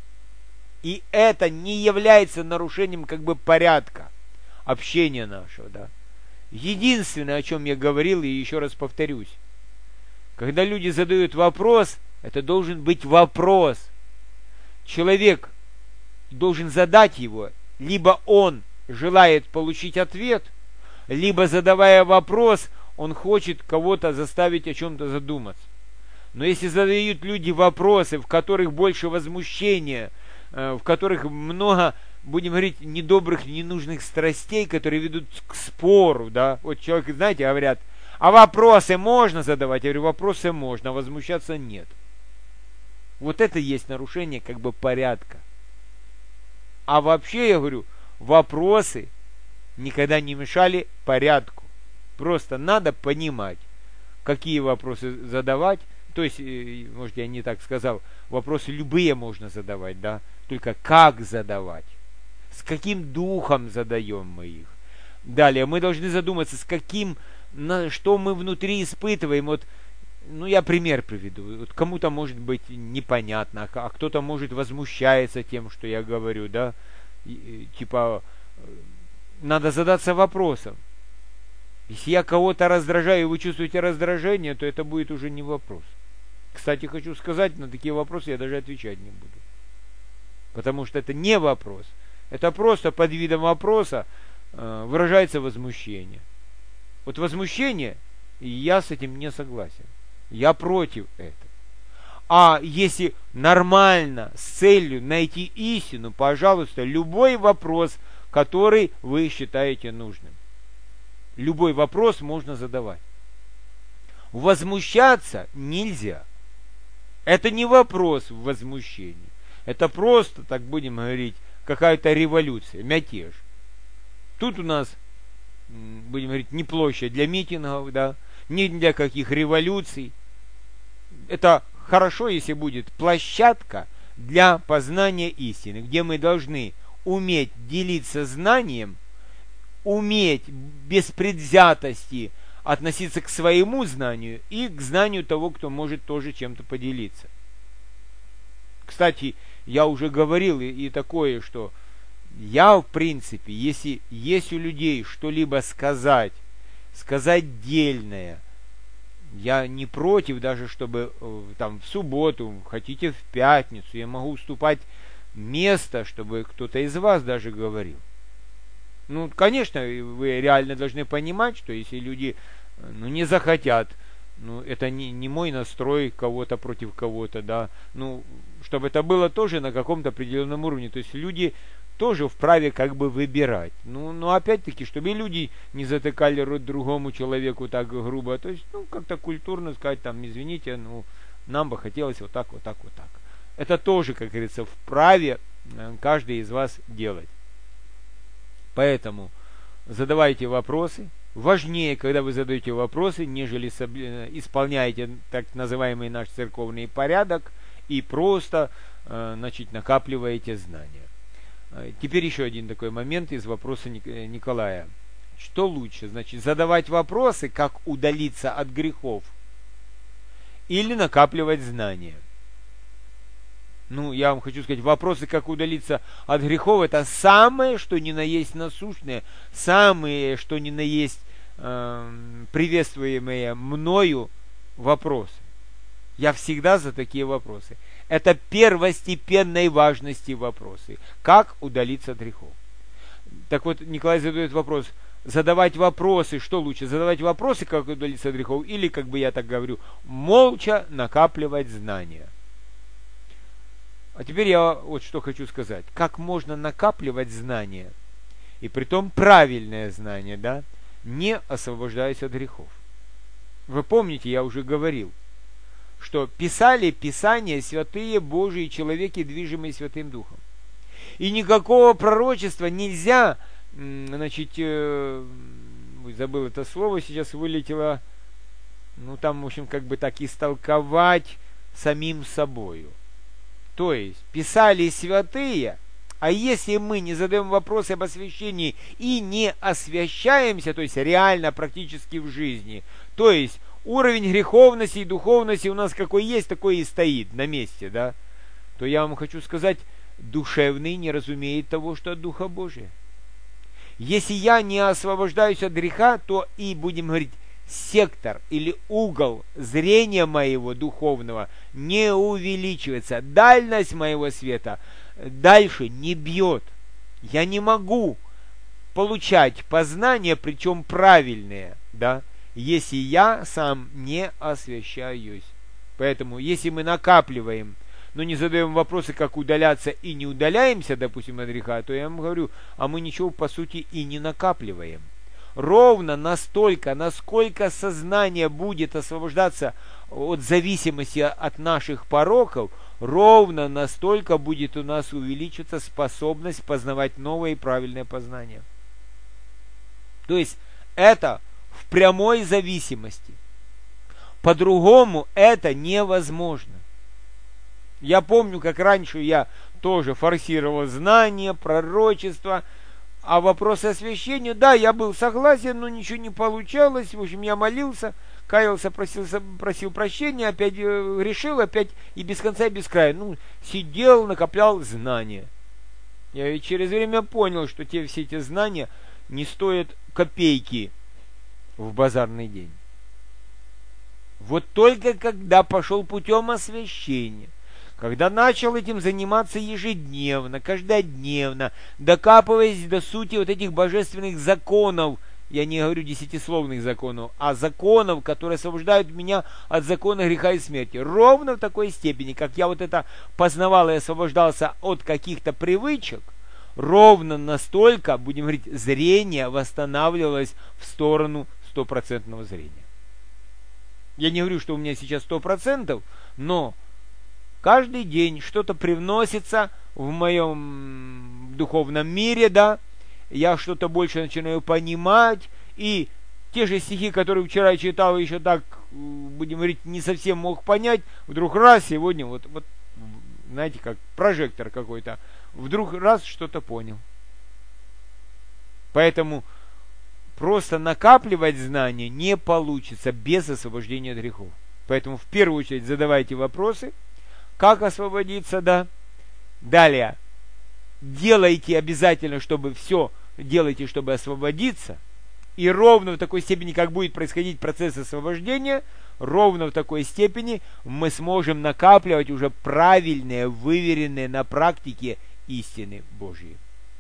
И это не является нарушением как бы порядка общения нашего, да. Единственное, о чем я говорил, и еще раз повторюсь, когда люди задают вопрос, это должен быть вопрос. Человек должен задать его, либо он желает получить ответ, либо, задавая вопрос, он хочет кого-то заставить о чем-то задуматься. Но если задают люди вопросы, в которых больше возмущения, в которых много, будем говорить, недобрых, ненужных страстей, которые ведут к спору, да, вот человек, знаете, говорят, а вопросы можно задавать? Я говорю, вопросы можно, а возмущаться нет. Вот это есть нарушение как бы порядка. А вообще, я говорю, вопросы никогда не мешали порядку. Просто надо понимать, какие вопросы задавать. То есть, может, я не так сказал, вопросы любые можно задавать, да, только как задавать, с каким духом задаем мы их. Далее, мы должны задуматься, с каким, на, что мы внутри испытываем. Вот, ну, я пример приведу. Вот кому-то может быть непонятно, а кто-то может возмущается тем, что я говорю, да, и, типа, надо задаться вопросом. Если я кого-то раздражаю, и вы чувствуете раздражение, то это будет уже не вопрос. Кстати, хочу сказать, на такие вопросы я даже отвечать не буду. Потому что это не вопрос. Это просто под видом вопроса э, выражается возмущение. Вот возмущение, и я с этим не согласен. Я против этого. А если нормально, с целью найти истину, пожалуйста, любой вопрос, который вы считаете нужным. Любой вопрос можно задавать. Возмущаться нельзя. Это не вопрос в возмущении. Это просто, так будем говорить, какая-то революция, мятеж. Тут у нас, будем говорить, не площадь для митингов, да, не для каких революций. Это хорошо, если будет площадка для познания истины, где мы должны уметь делиться знанием, уметь без предвзятости относиться к своему знанию и к знанию того, кто может тоже чем-то поделиться. Кстати, я уже говорил и, и такое, что я, в принципе, если есть у людей что-либо сказать, сказать дельное, я не против даже, чтобы там в субботу, хотите в пятницу, я могу уступать место, чтобы кто-то из вас даже говорил. Ну, конечно, вы реально должны понимать, что если люди ну, не захотят, ну, это не, не мой настрой кого-то против кого-то, да, ну, чтобы это было тоже на каком-то определенном уровне, то есть люди тоже вправе как бы выбирать. Ну, но опять-таки, чтобы люди не затыкали рот другому человеку так грубо, то есть, ну, как-то культурно сказать, там, извините, ну, нам бы хотелось вот так, вот так, вот так. Это тоже, как говорится, вправе каждый из вас делать. Поэтому задавайте вопросы. Важнее, когда вы задаете вопросы, нежели исполняете так называемый наш церковный порядок и просто значит, накапливаете знания. Теперь еще один такой момент из вопроса Николая. Что лучше? Значит, задавать вопросы, как удалиться от грехов, или накапливать знания? Ну, я вам хочу сказать, вопросы, как удалиться от грехов, это самое, что ни на есть насущное, самые, что ни на есть э, приветствуемые мною вопросы. Я всегда за такие вопросы. Это первостепенной важности вопросы. Как удалиться от грехов? Так вот, Николай задает вопрос. Задавать вопросы, что лучше? Задавать вопросы, как удалиться от грехов, или, как бы я так говорю, молча накапливать знания. А теперь я вот что хочу сказать. Как можно накапливать знания, и притом правильное знание, да, не освобождаясь от грехов? Вы помните, я уже говорил, что писали Писания святые Божьи человеки, движимые Святым Духом. И никакого пророчества нельзя, значит, э, забыл это слово, сейчас вылетело, ну там, в общем, как бы так истолковать самим собою. То есть, писали святые, а если мы не задаем вопросы об освящении и не освящаемся, то есть реально, практически в жизни, то есть уровень греховности и духовности у нас какой есть, такой и стоит на месте, да, то я вам хочу сказать, душевный не разумеет того, что от Духа Божия. Если я не освобождаюсь от греха, то и, будем говорить, сектор или угол зрения моего духовного не увеличивается. Дальность моего света дальше не бьет. Я не могу получать познания, причем правильные, да, если я сам не освящаюсь. Поэтому, если мы накапливаем, но не задаем вопросы, как удаляться, и не удаляемся, допустим, от греха, то я вам говорю, а мы ничего, по сути, и не накапливаем. Ровно настолько, насколько сознание будет освобождаться от зависимости от наших пороков, ровно настолько будет у нас увеличиться способность познавать новое и правильное познание. То есть это в прямой зависимости. По-другому это невозможно. Я помню, как раньше я тоже форсировал знания, пророчества, а вопросы освящения, да, я был согласен, но ничего не получалось. В общем, я молился, каялся, просил, просил прощения, опять грешил, опять и без конца, и без края. Ну, сидел, накоплял знания. Я ведь через время понял, что те, все эти знания не стоят копейки в базарный день. Вот только когда пошел путем освящения, когда начал этим заниматься ежедневно, каждодневно, докапываясь до сути вот этих божественных законов, я не говорю десятисловных законов, а законов, которые освобождают меня от закона греха и смерти, ровно в такой степени, как я вот это познавал и освобождался от каких-то привычек, ровно настолько, будем говорить, зрение восстанавливалось в сторону стопроцентного зрения. Я не говорю, что у меня сейчас сто процентов, но каждый день что-то привносится в моем духовном мире, да, я что-то больше начинаю понимать, и те же стихи, которые вчера читал, еще так, будем говорить, не совсем мог понять, вдруг раз сегодня, вот, вот знаете, как прожектор какой-то, вдруг раз что-то понял. Поэтому просто накапливать знания не получится без освобождения от грехов. Поэтому в первую очередь задавайте вопросы, как освободиться, да. Далее, делайте обязательно, чтобы все делайте, чтобы освободиться. И ровно в такой степени, как будет происходить процесс освобождения, ровно в такой степени мы сможем накапливать уже правильные, выверенные на практике истины Божьи.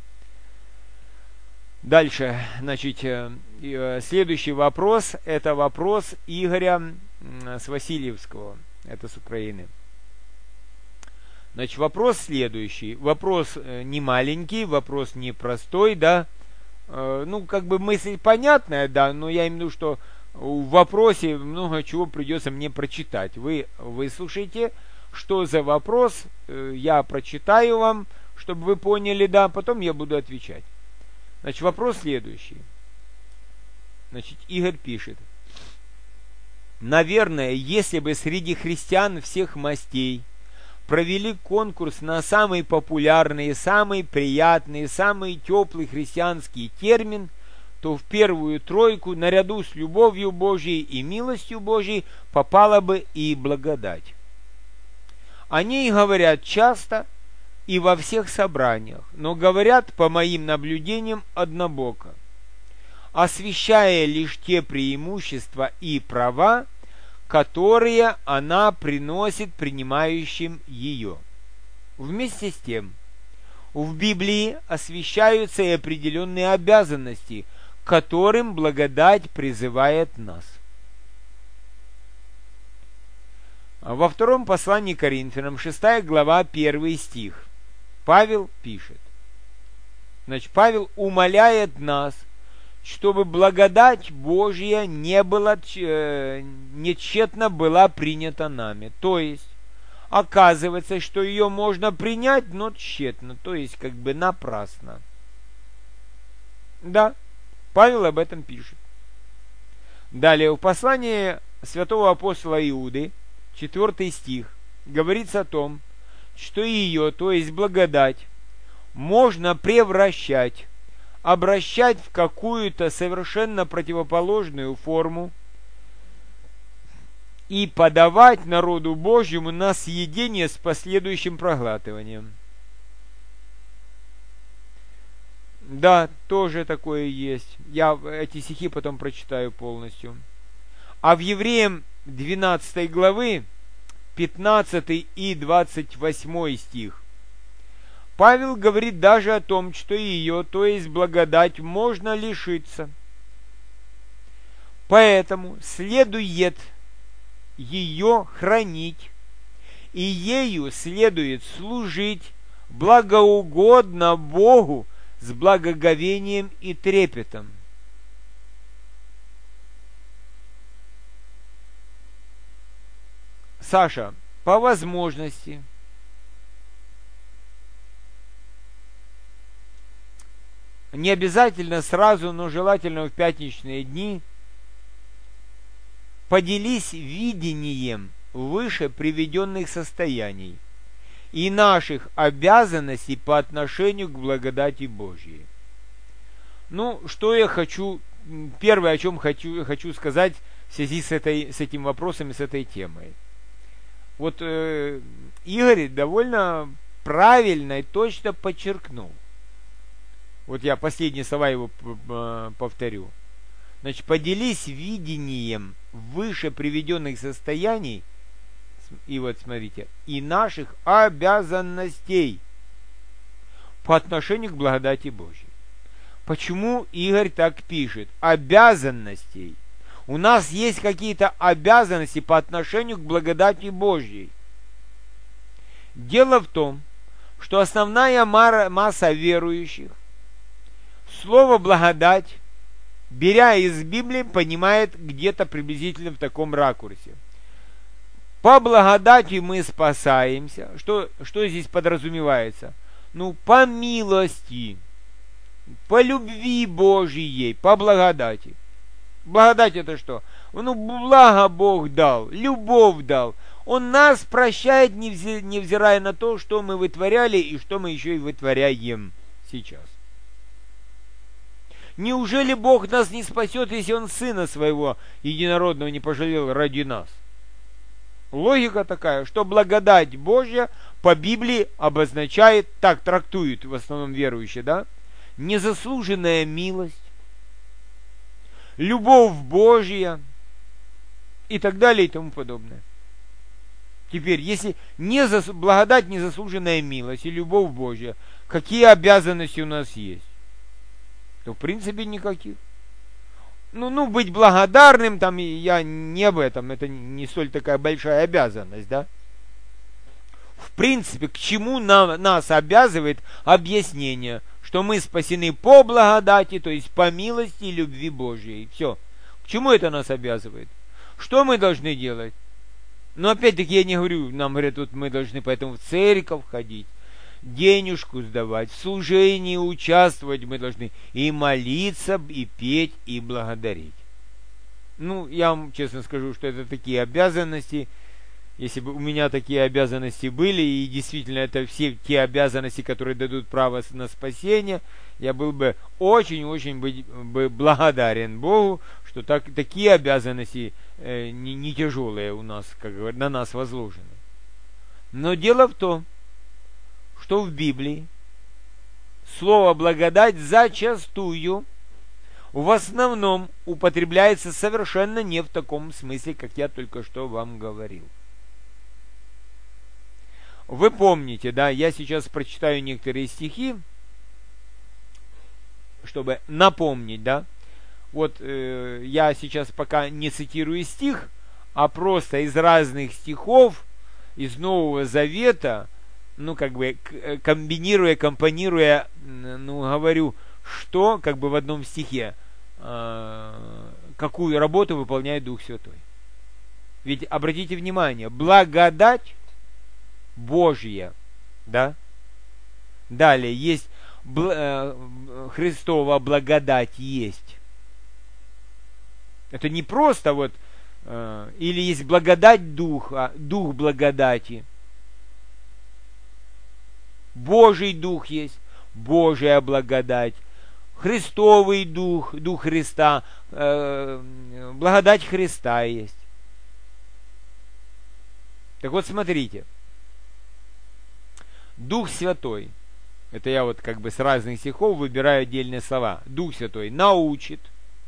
Дальше, значит, следующий вопрос, это вопрос Игоря с Васильевского, это с Украины. Значит, вопрос следующий. Вопрос не маленький, вопрос непростой, да. Ну, как бы мысль понятная, да, но я имею в виду, что в вопросе много чего придется мне прочитать. Вы выслушайте, что за вопрос, я прочитаю вам, чтобы вы поняли, да, потом я буду отвечать. Значит, вопрос следующий. Значит, Игорь пишет. Наверное, если бы среди христиан всех мастей провели конкурс на самый популярный, самый приятный, самый теплый христианский термин, то в первую тройку наряду с любовью Божией и милостью Божией попала бы и благодать. О ней говорят часто и во всех собраниях, но говорят, по моим наблюдениям, однобоко, освещая лишь те преимущества и права, которые она приносит принимающим ее. Вместе с тем, в Библии освещаются и определенные обязанности, к которым благодать призывает нас. Во втором послании к Коринфянам, шестая глава, первый стих, Павел пишет. Значит, Павел умоляет нас, чтобы благодать Божья не была, э, нечетно была принята нами. То есть, оказывается, что ее можно принять, но тщетно, то есть как бы напрасно. Да, Павел об этом пишет. Далее, в послании святого апостола Иуды, четвёртый стих, говорится о том, что ее, то есть благодать, можно превращать, обращать в какую-то совершенно противоположную форму и подавать народу Божьему на съедение с последующим проглатыванием. Да, тоже такое есть. Я эти стихи потом прочитаю полностью. А в Евреям двенадцатой главы пятнадцатый и двадцать восьмой стих Павел говорит даже о том, что ее, то есть благодать, можно лишиться. Поэтому следует ее хранить, и ею следует служить благоугодно Богу с благоговением и трепетом. Саша, по возможности не обязательно сразу, но желательно в пятничные дни поделись видением выше приведенных состояний и наших обязанностей по отношению к благодати Божьей. Ну, что я хочу, первое, о чем хочу, хочу сказать в связи с, этой, с этим вопросом и с этой темой. Вот э, Игорь довольно правильно и точно подчеркнул. Вот я последние слова его повторю. Значит, поделись видением выше приведенных состояний, и вот смотрите, и наших обязанностей по отношению к благодати Божьей. Почему Игорь так пишет? Обязанностей. У нас есть какие-то обязанности по отношению к благодати Божьей. Дело в том, что основная масса верующих слово «благодать», беря из Библии, понимает где-то приблизительно в таком ракурсе. По благодати мы спасаемся. Что, что здесь подразумевается? Ну, по милости, по любви Божьей, по благодати. Благодать это что? Ну, благо Бог дал, любовь дал. Он нас прощает, невзирая на то, что мы вытворяли и что мы еще и вытворяем сейчас. Неужели Бог нас не спасет, если Он Сына Своего Единородного не пожалел ради нас? Логика такая, что благодать Божья по Библии обозначает, так трактуют в основном верующие, да? Незаслуженная милость, любовь Божья и так далее и тому подобное. Теперь, если не зас... благодать, незаслуженная милость и любовь Божья, какие обязанности у нас есть? То в принципе никаких. Ну, ну, быть благодарным, там, я не об этом, это не столь такая большая обязанность, да? В принципе, к чему нам, нас обязывает объяснение, что мы спасены по благодати, то есть по милости и любви Божьей. Все. К чему это нас обязывает? Что мы должны делать? Но опять-таки я не говорю, нам говорят, вот мы должны поэтому в церковь ходить, денежку сдавать, в служении участвовать мы должны, и молиться, и петь, и благодарить. Ну, я вам честно скажу, что это такие обязанности. Если бы у меня такие обязанности были, и действительно это все те обязанности, которые дадут право на спасение, я был бы очень-очень быть, бы благодарен Богу, что так, такие обязанности э, не, не тяжелые у нас, как говорят, на нас возложены. Но дело в том, что в Библии слово «благодать» зачастую в основном употребляется совершенно не в таком смысле, как я только что вам говорил. Вы помните, да, я сейчас прочитаю некоторые стихи, чтобы напомнить, да. Вот э, я сейчас пока не цитирую стих, а просто из разных стихов, из Нового Завета, ну, как бы, комбинируя, компонируя, ну, говорю, что, как бы в одном стихе, э, какую работу выполняет Дух Святой. Ведь обратите внимание, благодать Божья, да? Далее есть бл- э, Христова благодать есть. Это не просто вот э, или есть благодать Духа, Дух благодати. Божий Дух есть, Божья благодать, Христовый Дух, Дух Христа, э, благодать Христа есть. Так вот, смотрите. Дух Святой, это я вот как бы с разных стихов выбираю отдельные слова. Дух Святой научит,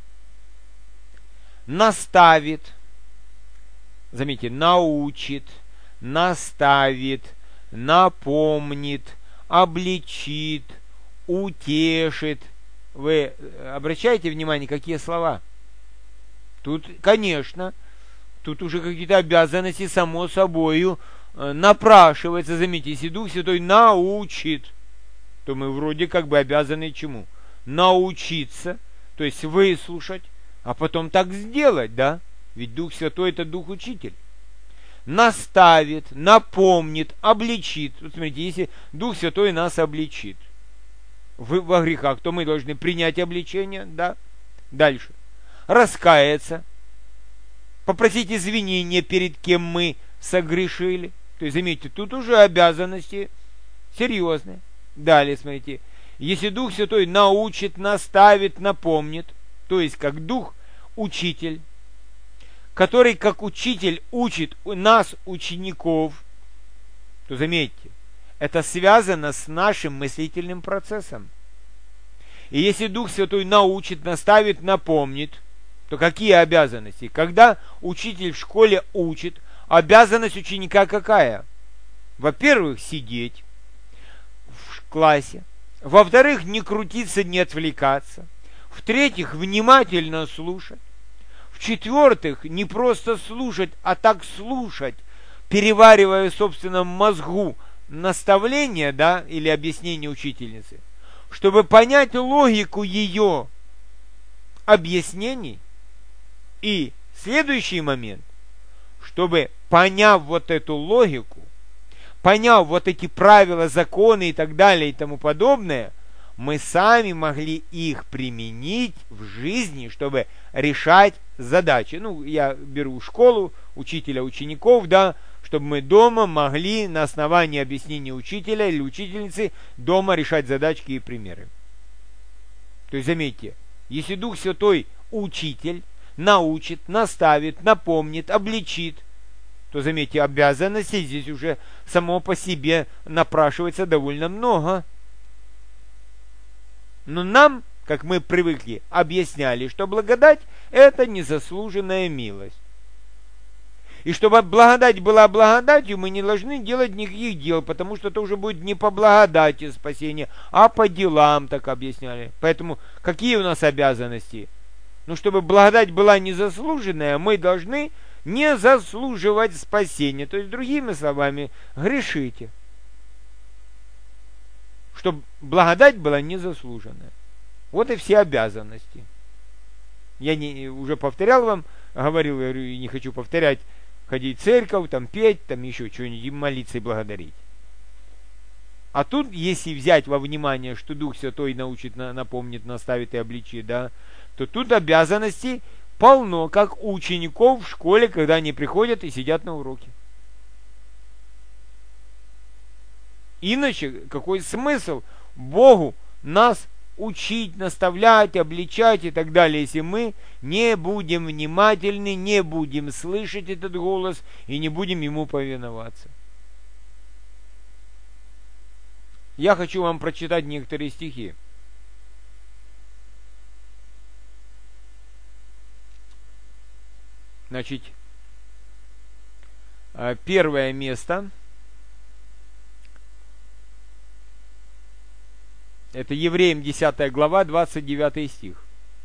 наставит, заметьте, научит, наставит, напомнит, обличит, утешит. Вы обращаете внимание, какие слова? Тут, конечно, тут уже какие-то обязанности, само собою, напрашивается. Заметьте, если Дух Святой научит, то мы вроде как бы обязаны чему? Научиться, то есть выслушать, а потом так сделать, да? Ведь Дух Святой — это Дух-Учитель. Наставит, напомнит, обличит. Вот смотрите, если Дух Святой нас обличит в, во грехах, то мы должны принять обличение, да? Дальше. Раскаяться, попросить извинения, перед кем мы согрешили. То есть, заметьте, тут уже обязанности серьезные. Далее, смотрите. Если Дух Святой научит, наставит, напомнит, то есть, как Дух-Учитель, который, как Учитель, учит нас, учеников, то, заметьте, это связано с нашим мыслительным процессом. И если Дух Святой научит, наставит, напомнит, то какие обязанности? Когда учитель в школе учит, обязанность ученика какая? Во-первых, сидеть в классе. Во-вторых, не крутиться, не отвлекаться. В-третьих, внимательно слушать. В-четвертых, не просто слушать, а так слушать, переваривая в собственном мозгу наставление, да, или объяснение учительницы, чтобы понять логику ее объяснений. И следующий момент, чтобы, поняв вот эту логику, поняв вот эти правила, законы и так далее и тому подобное, мы сами могли их применить в жизни, чтобы решать задачи. Ну, я беру школу, учителя, учеников, да, чтобы мы дома могли на основании объяснения учителя или учительницы дома решать задачки и примеры. То есть, заметьте, если Дух Святой учитель, научит, наставит, напомнит, обличит, то, заметьте, обязанностей здесь уже само по себе напрашивается довольно много. Но нам, как мы привыкли, объясняли, что благодать – это незаслуженная милость. И чтобы благодать была благодатью, мы не должны делать никаких дел, потому что это уже будет не по благодати спасения, а по делам, так объясняли. Поэтому какие у нас обязанности? Ну, чтобы благодать была незаслуженная, мы должны не заслуживать спасения. То есть, другими словами, грешите. Чтобы благодать была незаслуженная. Вот и все обязанности. Я не, уже повторял вам, говорил, я говорю, и не хочу повторять, ходить в церковь, там петь, там еще что-нибудь, молиться и благодарить. А тут, если взять во внимание, что Дух Святой научит, напомнит, наставит и обличит, да, то тут обязанностей полно, как у учеников в школе, когда они приходят и сидят на уроке. Иначе какой смысл Богу нас учить, наставлять, обличать и так далее, если мы не будем внимательны, не будем слышать этот голос и не будем ему повиноваться? Я хочу вам прочитать некоторые стихи. Значит, первое место. Это Евреям десятая глава, двадцать девятый стих.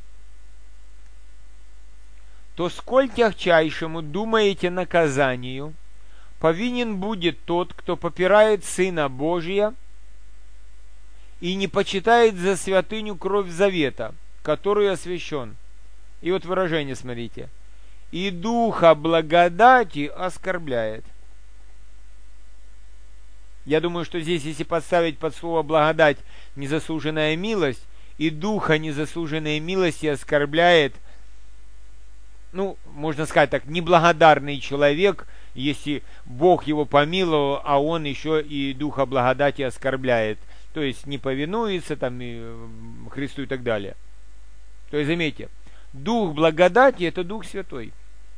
«То сколь тягчайшему думаете наказанию, повинен будет тот, кто попирает Сына Божия и не почитает за святыню кровь завета, который освящен. И вот выражение, смотрите. И духа благодати оскорбляет. Я думаю, что здесь, если подставить под слово благодать незаслуженная милость, и духа незаслуженной милости оскорбляет, ну, можно сказать так, неблагодарный человек, если Бог его помиловал, а он еще и духа благодати оскорбляет. То есть не повинуется там, и Христу и так далее. То есть, заметьте, дух благодати – это Дух Святой.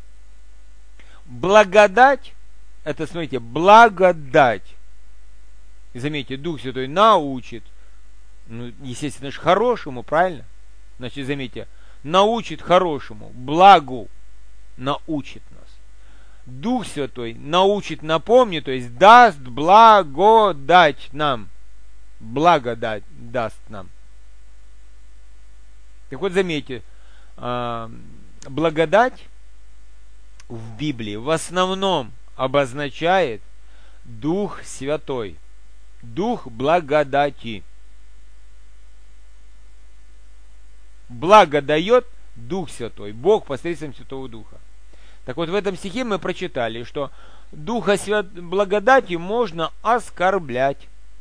Благодать – это, смотрите, благодать. И заметьте, Дух Святой научит, ну, естественно, же хорошему, правильно? Значит, заметьте, научит хорошему, благу научит нас. Дух Святой научит, напомнит, то есть даст благодать нам. Благодать даст нам. Так вот, заметьте, благодать в Библии в основном обозначает Дух Святой. Дух благодати. Благо дает Дух Святой, Бог посредством Святого Духа. Так вот, в этом стихе мы прочитали, что Духа Свят... благодати можно оскорблять.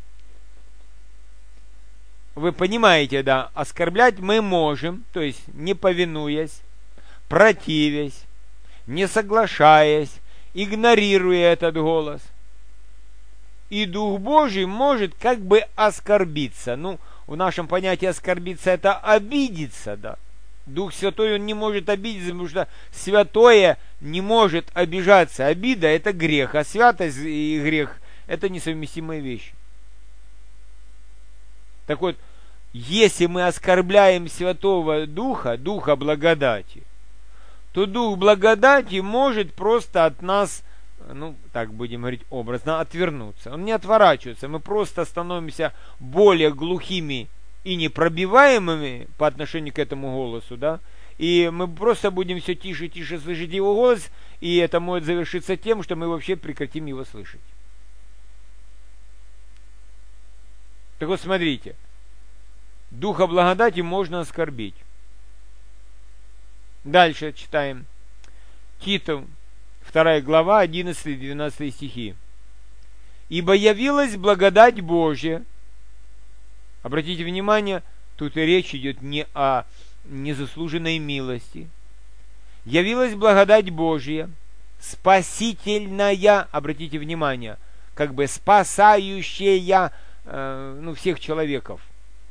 Вы понимаете, да, оскорблять мы можем, то есть не повинуясь, противясь, не соглашаясь, игнорируя этот голос. И Дух Божий может как бы оскорбиться. Ну, в нашем понятии оскорбиться – это обидеться, да. Дух Святой, он не может обидеться, потому что святое не может обижаться. Обида – это грех, а святость и грех – это несовместимые вещи. Так вот, если мы оскорбляем Святого Духа, Духа благодати, то Дух благодати может просто от нас, ну, так будем говорить образно, отвернуться. Он не отворачивается, мы просто становимся более глухими и непробиваемыми по отношению к этому голосу, да, и мы просто будем все тише и тише слышать его голос, и это может завершиться тем, что мы вообще прекратим его слышать. Так вот, смотрите, Духа благодати можно оскорбить. Дальше читаем. Титу, вторая глава, одиннадцатый-двенадцатый стихи. «Ибо явилась благодать Божья». Обратите внимание, тут и речь идет не о незаслуженной милости. «Явилась благодать Божья, спасительная», обратите внимание, как бы спасающая э, ну, всех человеков.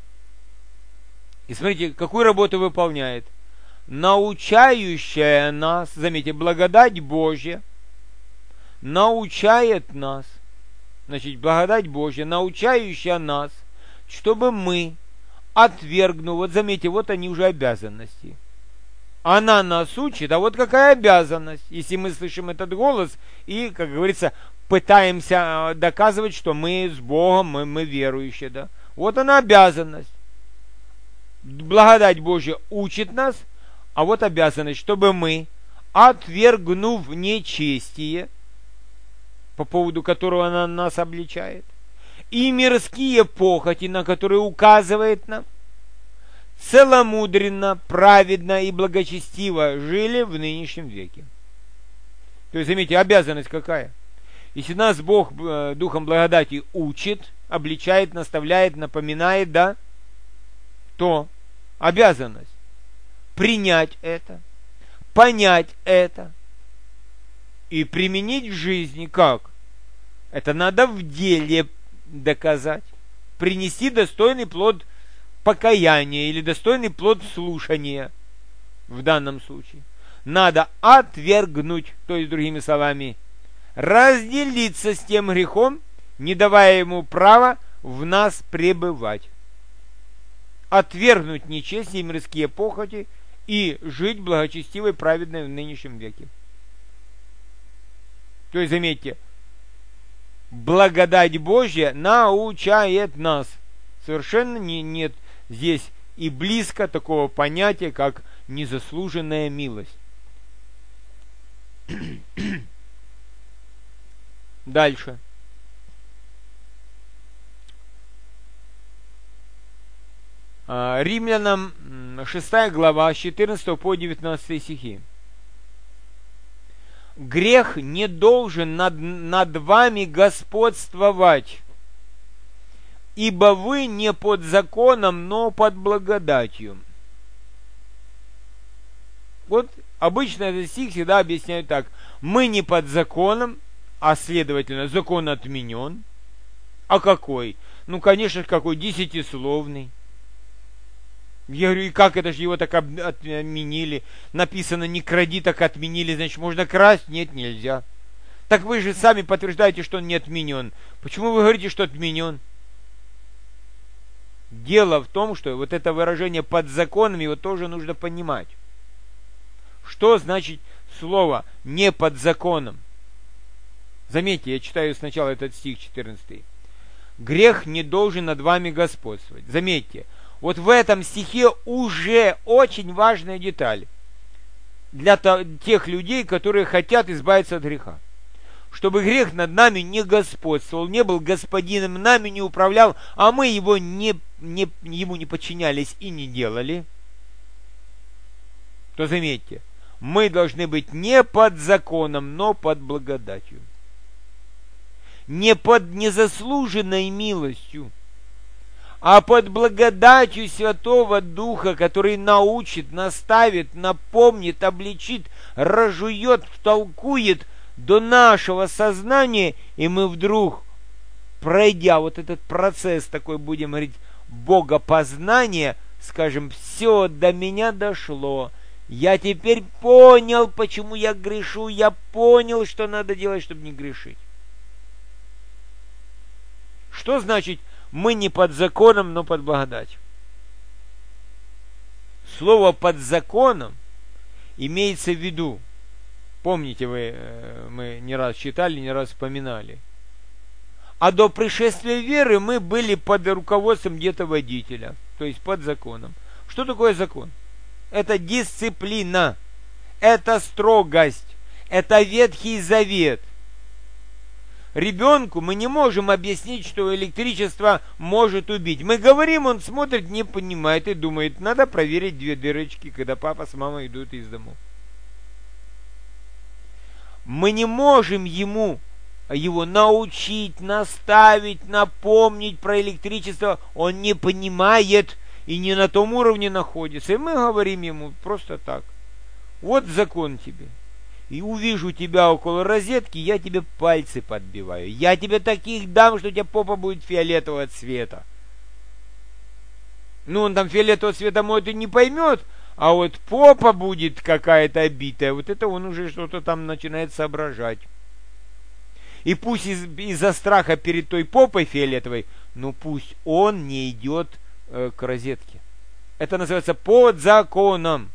И смотрите, какую работу выполняет. Научающая нас, заметьте, благодать Божья научает нас, значит, благодать Божья, научающая нас, чтобы мы, отвергнув, вот заметьте, вот они уже обязанности. Она нас учит, а вот какая обязанность, если мы слышим этот голос и, как говорится, пытаемся доказывать, что мы с Богом, мы, мы верующие, да. Вот она обязанность. Благодать Божья учит нас, а вот обязанность, чтобы мы, отвергнув нечестие, по поводу которого она нас обличает, и мирские похоти, на которые указывает нам, целомудренно, праведно и благочестиво жили в нынешнем веке. То есть, заметьте, обязанность какая? Если нас Бог э, Духом благодати учит, обличает, наставляет, напоминает, да, то обязанность принять это, понять это и применить в жизни как? Это надо в деле доказать, принести достойный плод покаяния или достойный плод слушания в данном случае. Надо отвергнуть, то есть, другими словами, разделиться с тем грехом, не давая ему права в нас пребывать. Отвергнуть нечестие и мирские похоти и жить благочестиво и праведно в нынешнем веке. То есть, заметьте, благодать Божья научает нас. Совершенно не, нет здесь и близко такого понятия, как незаслуженная милость. Дальше. Римлянам шестая глава, с четырнадцатого по девятнадцатый стихи. Грех не должен над, над вами господствовать, ибо вы не под законом, но под благодатью. Вот обычно этот стих всегда объясняют так. Мы не под законом, а следовательно закон отменен. А какой? Ну, конечно, какой? Десятисловный. Я говорю, и как это же его так отменили? Написано, не кради, так отменили, значит, можно красть? Нет, нельзя. Так вы же сами подтверждаете, что он не отменен. Почему вы говорите, что отменен? Дело в том, что вот это выражение «под законом» его тоже нужно понимать. Что значит слово «не под законом»? Заметьте, я читаю сначала этот стих четырнадцатый. Грех не должен над вами господствовать. Заметьте, вот в этом стихе уже очень важная деталь для тех людей, которые хотят избавиться от греха. Чтобы грех над нами не господствовал, не был господином, нами не управлял, а мы его не, не, ему не подчинялись и не делали, то заметьте, мы должны быть не под законом, но под благодатью. Не под незаслуженной милостью, а под благодатью Святого Духа, который научит, наставит, напомнит, обличит, разжует, втолкует до нашего сознания, и мы вдруг, пройдя вот этот процесс, такой, будем говорить, богопознания, скажем, все, до меня дошло, я теперь понял, почему я грешу, я понял, что надо делать, чтобы не грешить. Что значит мы не под законом, но под благодатью? Слово «под законом» имеется в виду, помните вы, мы не раз читали, не раз вспоминали, а до пришествия веры мы были под руководством где-то водителя, то есть под законом. Что такое закон? Это дисциплина, это строгость, это Ветхий Завет. Ребенку мы не можем объяснить, что электричество может убить. Мы говорим, он смотрит, не понимает и думает, надо проверить две дырочки, когда папа с мамой идут из дома. Мы не можем ему его научить, наставить, напомнить про электричество. Он не понимает и не на том уровне находится. И мы говорим ему просто так. Вот закон тебе. И увижу тебя около розетки, я тебе пальцы подбиваю. Я тебе таких дам, что у тебя попа будет фиолетового цвета. Ну, он там фиолетового цвета, может, и не поймет, а вот попа будет какая-то обитая. Вот это он уже что-то там начинает соображать. И пусть из- из-за страха перед той попой фиолетовой, но пусть он не идет э, к розетке. Это называется под законом.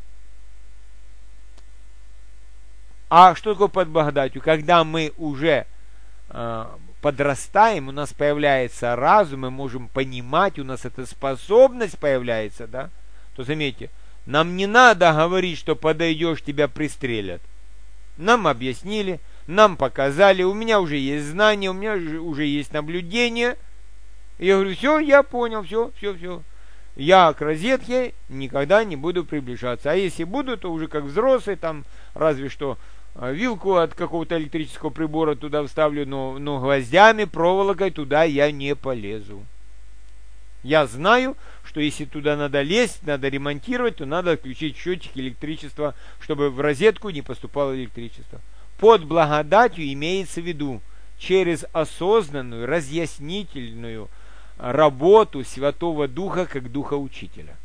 А что такое под благодатью? Когда мы уже э, подрастаем, у нас появляется разум, мы можем понимать, у нас эта способность появляется, да, то заметьте, нам не надо говорить, что подойдешь, тебя пристрелят. Нам объяснили, нам показали, у меня уже есть знания, у меня уже есть наблюдение. Я говорю, все, я понял, все, все, все. Я к розетке никогда не буду приближаться. А если буду, то уже как взрослый, там разве что вилку от какого-то электрического прибора туда вставлю, но, но гвоздями, проволокой туда я не полезу. Я знаю, что если туда надо лезть, надо ремонтировать, то надо отключить счетчик электричества, чтобы в розетку не поступало электричество. Под благодатью имеется в виду через осознанную, разъяснительную работу Святого Духа как Духа Учителя.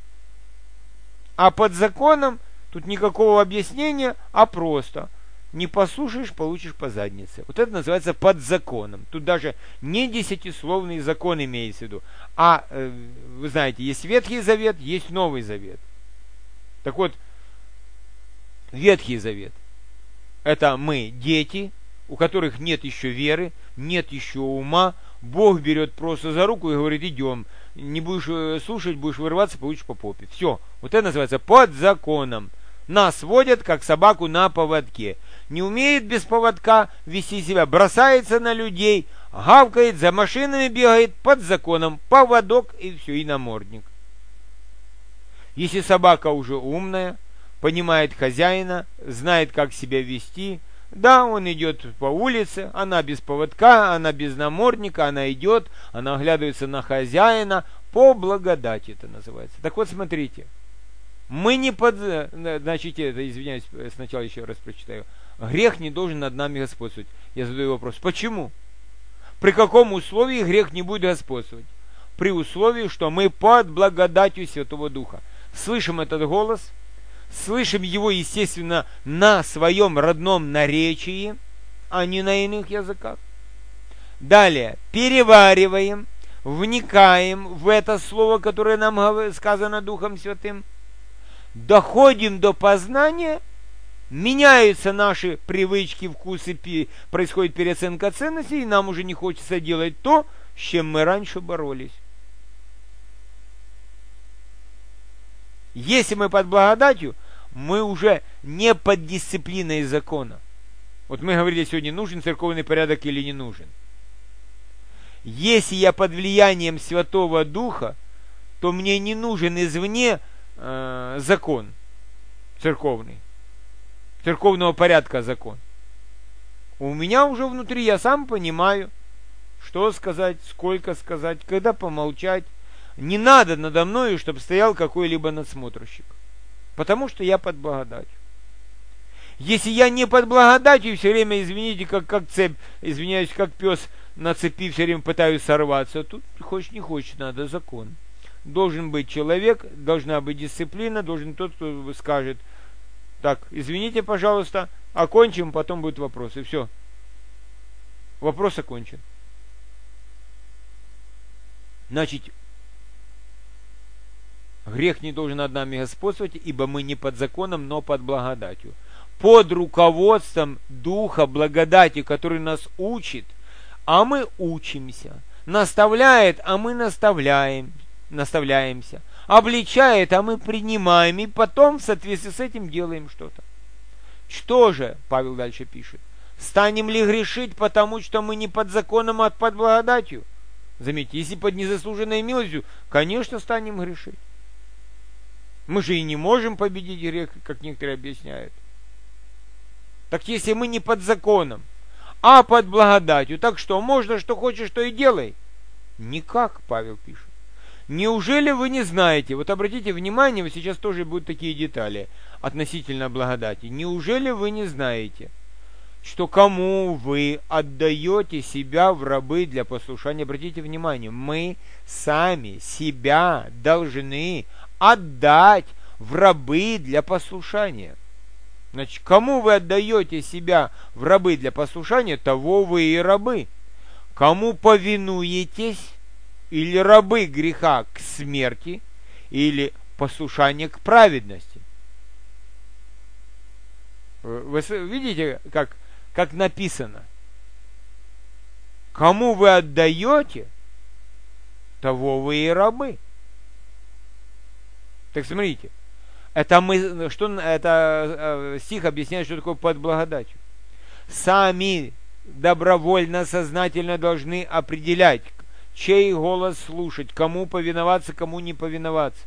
А под законом тут никакого объяснения, а просто не послушаешь, получишь по заднице. Вот это называется под законом. Тут даже не десятисловный закон имеется в виду. А, э, вы знаете, есть Ветхий Завет, есть Новый Завет. Так вот, Ветхий Завет — это мы, дети, у которых нет еще веры, нет еще ума. Бог берет просто за руку и говорит, идем. Не будешь слушать, будешь вырываться, получишь по попе. Все. Вот это называется под законом. Нас водят, как собаку на поводке. Не умеет без поводка вести себя, бросается на людей, гавкает, за машинами бегает, под законом, поводок и все, и намордник. Если собака уже умная, понимает хозяина, знает, как себя вести, да, он идет по улице, она без поводка, она без намордника, она идет, она оглядывается на хозяина, по благодати это называется. Так вот, смотрите, мы не под... Значит, это, извиняюсь, сначала еще раз прочитаю. Грех не должен над нами господствовать. Я задаю вопрос, почему? При каком условии грех не будет господствовать? При условии, что мы под благодатью Святого Духа. Слышим этот голос, слышим его, естественно, на своем родном наречии, а не на иных языках. Далее, перевариваем, вникаем в это слово, которое нам сказано Духом Святым, доходим до познания, меняются наши привычки, вкусы, происходит переоценка ценностей, и нам уже не хочется делать то, с чем мы раньше боролись. Если мы под благодатью, мы уже не под дисциплиной закона. Вот мы говорили сегодня, нужен церковный порядок или не нужен. Если я под влиянием Святого Духа, то мне не нужен извне э, закон церковный, церковного порядка закон. У меня уже внутри, я сам понимаю, что сказать, сколько сказать, когда помолчать. Не надо надо мною, чтобы стоял какой-либо надсмотрщик. Потому что я под благодатью. Если я не под благодатью, все время, извините, как, как цепь, извиняюсь, как пес на цепи, все время пытаюсь сорваться, тут хочешь не хочешь, надо закон. Должен быть человек, должна быть дисциплина, должен тот, кто скажет, так, извините, пожалуйста, окончим, потом будут вопросы. Все. Вопрос окончен. Значит, грех не должен над нами господствовать, ибо мы не под законом, но под благодатью. Под руководством Духа благодати, который нас учит, а мы учимся. Наставляет, а мы наставляем, наставляемся. Обличает, а мы принимаем. И потом в соответствии с этим делаем что-то. Что же, Павел дальше пишет, станем ли грешить, потому что мы не под законом, а под благодатью? Заметьте, если под незаслуженной милостью, конечно, станем грешить. Мы же и не можем победить грех, как некоторые объясняют. Так если мы не под законом, а под благодатью, так что, можно, что хочешь, что и делай? Никак, Павел пишет. Неужели вы не знаете, вот обратите внимание, вот сейчас тоже будут такие детали относительно благодати. Неужели вы не знаете, что кому вы отдаете себя в рабы для послушания? Обратите внимание, мы сами себя должны отдать в рабы для послушания. Значит, кому вы отдаете себя в рабы для послушания, того вы и рабы. Кому повинуетесь, или рабы греха к смерти, или послушание к праведности. Вы видите, как, как написано? Кому вы отдаете, того вы и рабы. Так смотрите, это мы, что это стих объясняет, что такое под благодатью. Сами добровольно, сознательно должны определять, чей голос слушать, кому повиноваться, кому не повиноваться.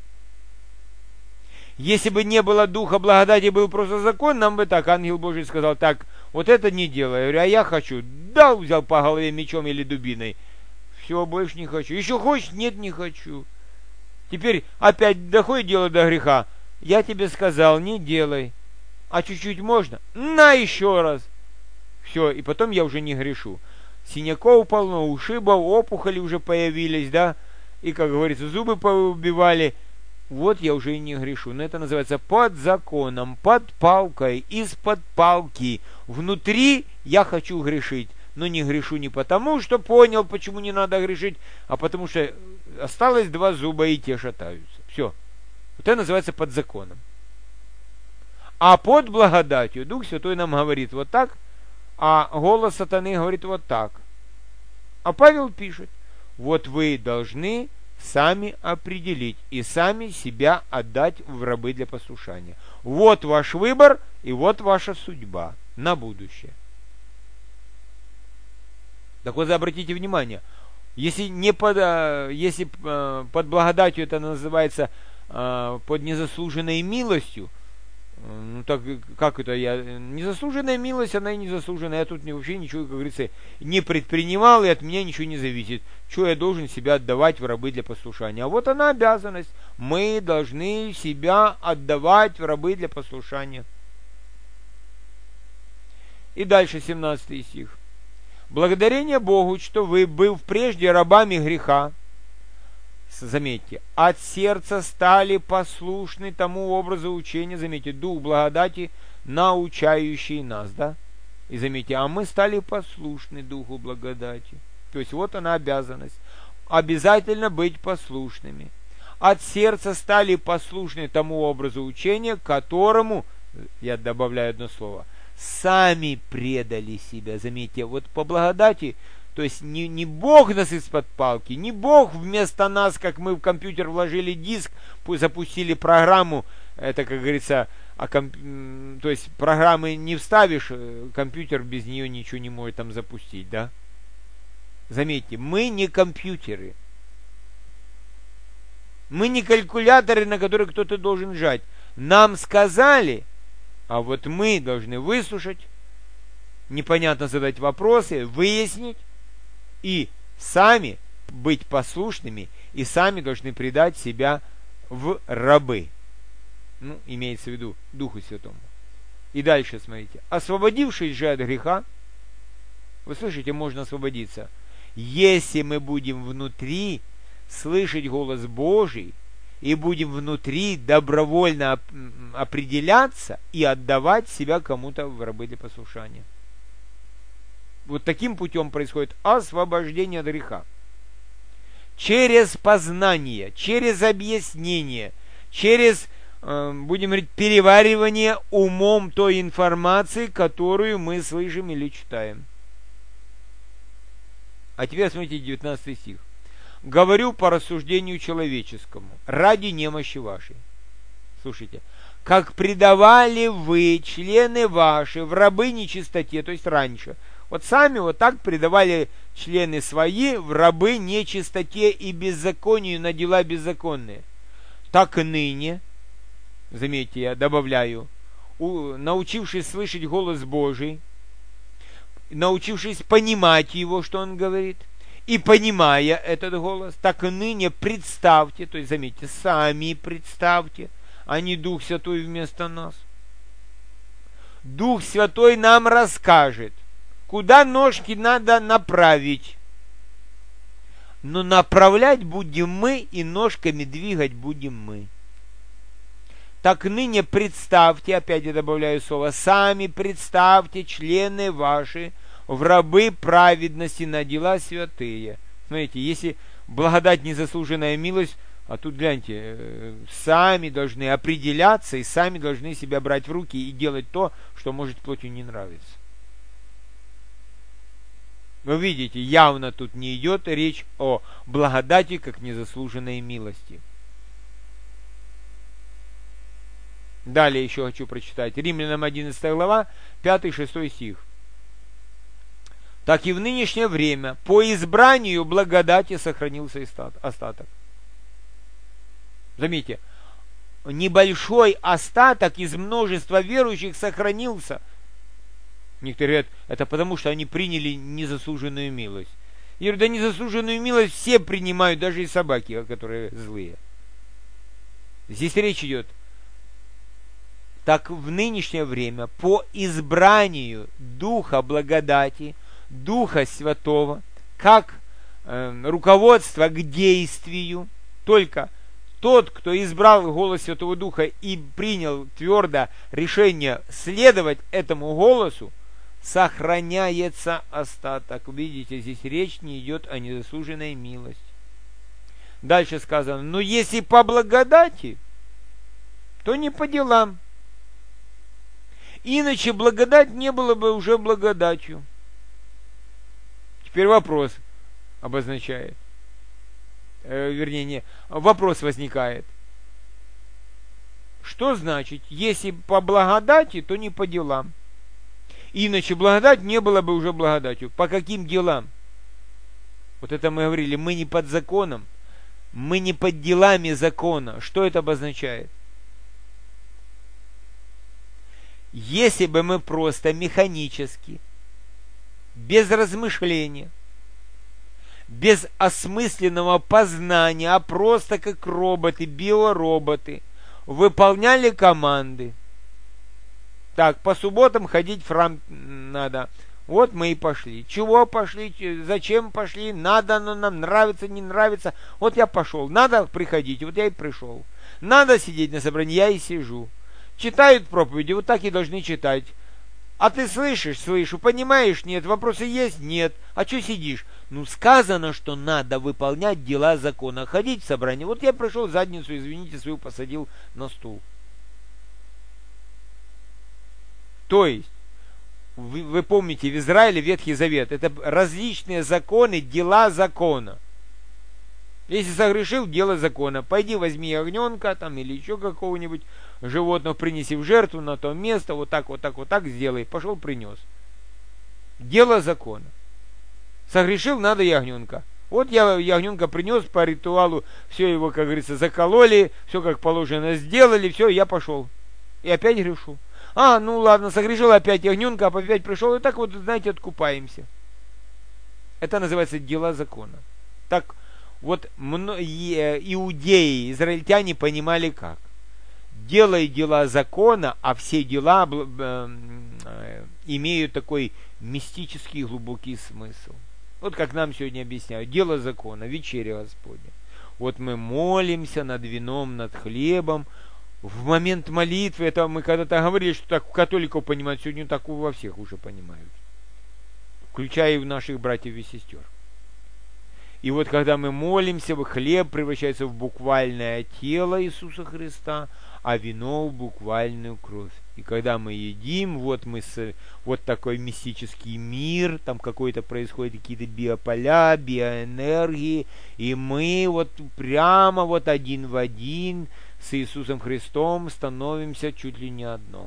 Если бы не было духа благодати, был просто закон, нам бы так, ангел Божий сказал, так, вот это не делай. Я говорю, а я хочу. Дал, взял по голове мечом или дубиной. Все, больше не хочу. Еще хочешь? Нет, не хочу. Теперь опять доходит дело до греха. Я тебе сказал, не делай. А чуть-чуть можно? На еще раз. Все, и потом я уже не грешу. Синяков полно, ушибов, опухоли уже появились, да? И, как говорится, зубы поубивали. Вот я уже и не грешу. Но это называется под законом, под палкой, из-под палки. Внутри я хочу грешить. Но не грешу не потому, что понял, почему не надо грешить, а потому что осталось два зуба, и те шатаются. Все. Вот это называется под законом. А под благодатью Дух Святой нам говорит вот так, а голос сатаны говорит вот так. А Павел пишет, вот вы должны сами определить и сами себя отдать в рабы для послушания. Вот ваш выбор и вот ваша судьба на будущее. Так вот, обратите внимание, если, не под, если под благодатью это называется э, под незаслуженной милостью. Ну так как это я? Незаслуженная милость, она и незаслуженная. Я тут вообще ничего, как говорится, не предпринимал, и от меня ничего не зависит. Что я должен себя отдавать в рабы для послушания? А вот она обязанность. Мы должны себя отдавать в рабы для послушания. И дальше семнадцатый стих. Благодарение Богу, что вы, быв прежде рабами греха, заметьте, от сердца стали послушны тому образу учения, заметьте, дух благодати, научающий нас, да? И заметьте, а мы стали послушны духу благодати. То есть вот она обязанность. Обязательно быть послушными. От сердца стали послушны тому образу учения, которому, я добавляю одно слово, сами предали себя. Заметьте, вот по благодати, то есть не, не Бог нас из-под палки, не Бог вместо нас, как мы в компьютер вложили диск, запустили программу, это, как говорится, а комп... то есть программы не вставишь, компьютер без нее ничего не может там запустить, да? Заметьте, мы не компьютеры. Мы не калькуляторы, на которые кто-то должен жать. Нам сказали, а вот мы должны выслушать, непонятно задать вопросы, выяснить, и сами быть послушными, и сами должны предать себя в рабы. Ну, имеется в виду Духу Святому. И дальше смотрите. Освободившись же от греха, вы слышите, можно освободиться. Если мы будем внутри слышать голос Божий, и будем внутри добровольно определяться и отдавать себя кому-то в рабы для послушания. Вот таким путем происходит освобождение от греха. Через познание, через объяснение, через, э, будем говорить, переваривание умом той информации, которую мы слышим или читаем. А теперь смотрите девятнадцатый стих. «Говорю по рассуждению человеческому, ради немощи вашей». Слушайте. «Как предавали вы, члены ваши, в рабы нечистоте», то есть раньше. Вот сами вот так предавали члены свои в рабы нечистоте и беззаконию на дела беззаконные. Так и ныне, заметьте, я добавляю, у, научившись слышать голос Божий, научившись понимать его, что он говорит, и понимая этот голос, так и ныне представьте, то есть, заметьте, сами представьте, а не Дух Святой вместо нас. Дух Святой нам расскажет, куда ножки надо направить. Но направлять будем мы, и ножками двигать будем мы. Так ныне представьте, опять я добавляю слово, сами представьте члены ваши в рабы праведности на дела святые. Смотрите, если благодать незаслуженная милость, а тут гляньте, сами должны определяться и сами должны себя брать в руки и делать то, что может плотью не нравиться. Вы видите, явно тут не идет речь о благодати как незаслуженной милости. Далее еще хочу прочитать. Римлянам одиннадцатая глава, пятый-шестой стих. Так и в нынешнее время по избранию благодати сохранился остаток. Заметьте, небольшой остаток из множества верующих сохранился. Некоторые говорят, это потому, что они приняли незаслуженную милость. Я говорю, да незаслуженную милость все принимают, даже и собаки, которые злые. Здесь речь идет. Так в нынешнее время по избранию Духа благодати, Духа Святого, как э, руководство к действию, только тот, кто избрал голос Святого Духа и принял твердо решение следовать этому голосу, сохраняется остаток. Видите, здесь речь не идет о незаслуженной милости. Дальше сказано, но если по благодати, то не по делам. Иначе благодать не была бы уже благодатью. Теперь вопрос обозначает. Э, вернее, не, вопрос возникает. Что значит, если по благодати, то не по делам? Иначе благодать не была бы уже благодатью. По каким делам? Вот это мы говорили, мы не под законом. Мы не под делами закона. Что это обозначает? Если бы мы просто механически, без размышления, без осмысленного познания, а просто как роботы, биороботы, выполняли команды. Так, по субботам ходить в храм надо. Вот мы и пошли. Чего пошли? Зачем пошли? Надо оно нам, нравится, не нравится. Вот я пошел. Надо приходить, вот я и пришел. Надо сидеть на собрании, я и сижу. Читают проповеди, вот так и должны читать. А ты слышишь? Слышу. Понимаешь? Нет. Вопросы есть? Нет. А что сидишь? Ну, сказано, что надо выполнять дела закона. Ходить в собрание. Вот я пришел, задницу, извините, свою посадил на стул. То есть, вы, вы помните, в Израиле Ветхий Завет. Это различные законы, дела закона. Если согрешил, дело закона. Пойди возьми ягненка там или еще какого-нибудь животного, принеси в жертву на то место, вот так, вот так, вот так сделай. Пошел, принес. Дело закона. Согрешил, надо ягненка. Вот я ягненка принес по ритуалу, все его, как говорится, закололи, все как положено сделали, все, я пошел. И опять грешу. А, ну ладно, согрешил опять ягненка, а опять пришел, и так вот, знаете, откупаемся. Это называется дела закона. Так вот, иудеи, израильтяне понимали как. Делай дела закона, а все дела имеют такой мистический глубокий смысл. Вот как нам сегодня объясняют. Дело закона, вечеря Господня. Вот мы молимся над вином, над хлебом. В момент молитвы, это мы когда-то говорили, что так у католиков понимают, сегодня так во всех уже понимают. Включая и у наших братьев и сестер. И вот когда мы молимся, хлеб превращается в буквальное тело Иисуса Христа, а вино в буквальную кровь. И когда мы едим, вот мы с, вот такой мистический мир, там какой-то происходит какие-то биополя, биоэнергии, и мы вот прямо вот один в один с Иисусом Христом становимся чуть ли не одно.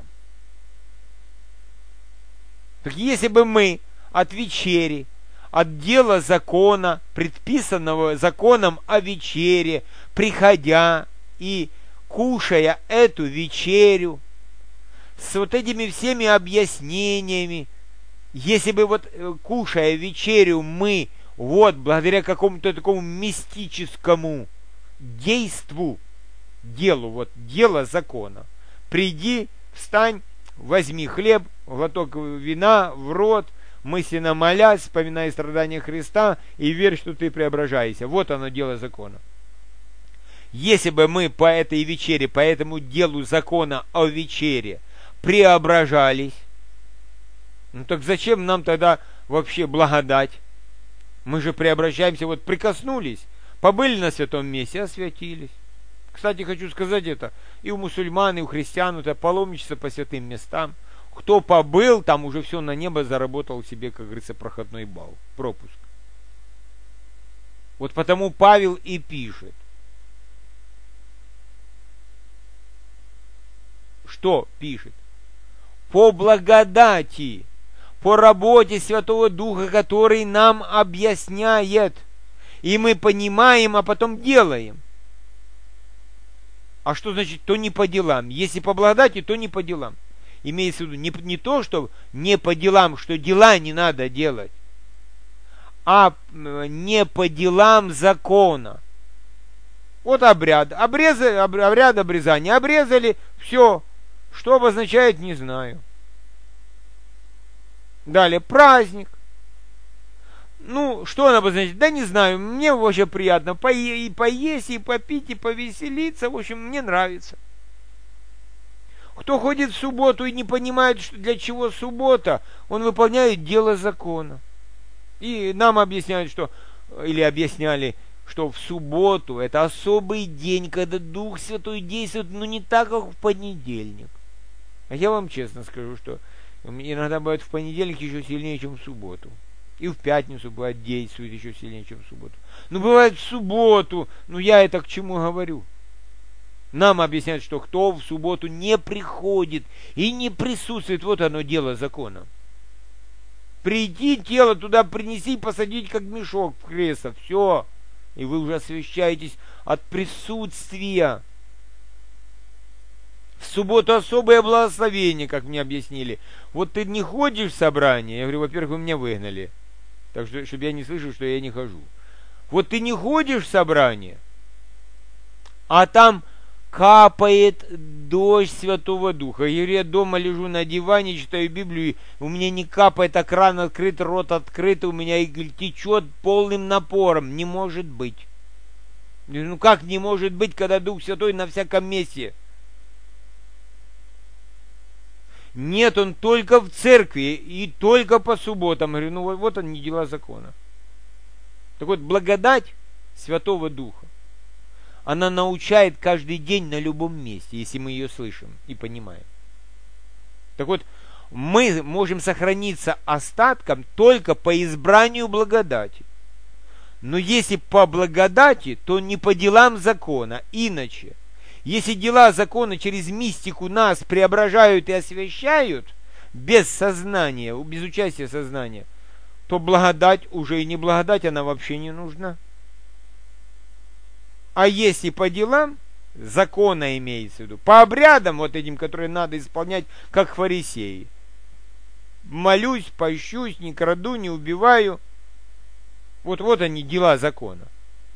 Так если бы мы от вечери, от дела закона, предписанного законом о вечере, приходя и кушая эту вечерю, с вот этими всеми объяснениями, если бы вот кушая вечерю мы, вот благодаря какому-то такому мистическому действу, делу, вот дело закона, приди, встань, возьми хлеб, глоток вина в рот, мысленно молясь, вспоминая страдания Христа и верь, что ты преображаешься. Вот оно дело закона. Если бы мы по этой вечере, по этому делу закона о вечере преображались, ну так зачем нам тогда вообще благодать? Мы же преображаемся, вот прикоснулись, побыли на святом месте, освятились. Кстати, хочу сказать это, и у мусульман, и у христиан, это паломничество по святым местам. Кто побыл, там уже все на небо заработал себе, как говорится, проходной балл, пропуск. Вот потому Павел и пишет. Что пишет? По благодати, по работе Святого Духа, который нам объясняет. И мы понимаем, а потом делаем. А что значит, то не по делам? Если по благодати, то не по делам. Имеется в виду не, не то, что не по делам, что дела не надо делать, а не по делам закона. Вот обряд. Обрезали, обряд обрезания. Обрезали, все. Что обозначает, не знаю. Далее, праздник. Ну, что он обозначает? Да не знаю, мне вообще приятно по- и поесть, и попить, и повеселиться. В общем, мне нравится. Кто ходит в субботу и не понимает, что для чего суббота, он выполняет дело закона. И нам объясняют, что, или объясняли, что в субботу это особый день, когда Дух Святой действует, но не так, как в понедельник. А я вам честно скажу, что иногда бывает в понедельник еще сильнее, чем в субботу. И в пятницу бывает действует еще сильнее, чем в субботу. Но бывает в субботу, ну я это к чему говорю? Нам объясняют, что кто в субботу не приходит и не присутствует, вот оно дело закона. Прийти тело туда принеси и посадить как мешок в кресло. Все. и вы уже освящаетесь от присутствия. В субботу особое благословение, как мне объяснили. Вот ты не ходишь в собрание. Я говорю, во-первых, вы меня выгнали. Так что, чтобы я не слышал, что я не хожу. Вот ты не ходишь в собрание, а там капает дождь Святого Духа. Я говорю, я дома лежу на диване, читаю Библию, и у меня не капает, а кран открыт, рот открыт, у меня и течет полным напором. Не может быть. Я говорю, ну как не может быть, когда Дух Святой на всяком месте? Нет, он только в церкви и только по субботам. Я говорю, ну вот, вот они дела закона. Так вот, благодать Святого Духа, она научает каждый день на любом месте, если мы ее слышим и понимаем. Так вот, мы можем сохраниться остатком только по избранию благодати. Но если по благодати, то не по делам закона. Иначе, если дела закона через мистику нас преображают и освящают, без сознания, без участия сознания, то благодать уже и не благодать, она вообще не нужна. А если по делам, закона имеется в виду, по обрядам вот этим, которые надо исполнять, как фарисеи. Молюсь, пощусь, не краду, не убиваю. Вот, вот они, дела закона.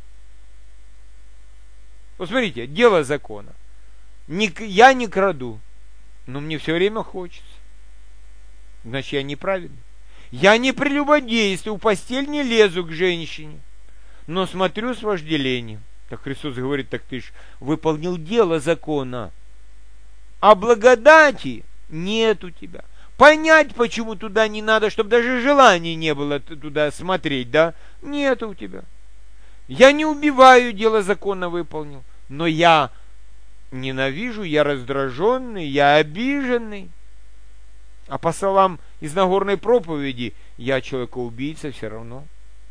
Вот смотрите, дело закона. Не, я не краду, но мне все время хочется. Значит, я неправедный. Я не прелюбодействую, в постель не лезу к женщине, но смотрю с вожделением. Так Христос говорит, так ты ж выполнил дело закона, а благодати нет у тебя. Понять, почему туда не надо, чтобы даже желания не было туда смотреть, да? Нет у тебя. Я не убиваю, дело закона выполнил, но я ненавижу, я раздраженный, я обиженный. А по словам из Нагорной проповеди, я человека-убийца все равно.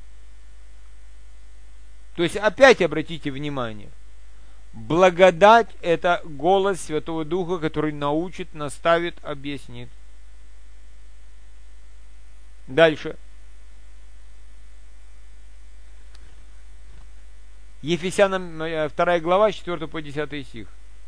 То есть, опять обратите внимание, благодать – это голос Святого Духа, который научит, наставит, объяснит. Дальше. Ефесянам вторая глава, четвёртый по десятый стих.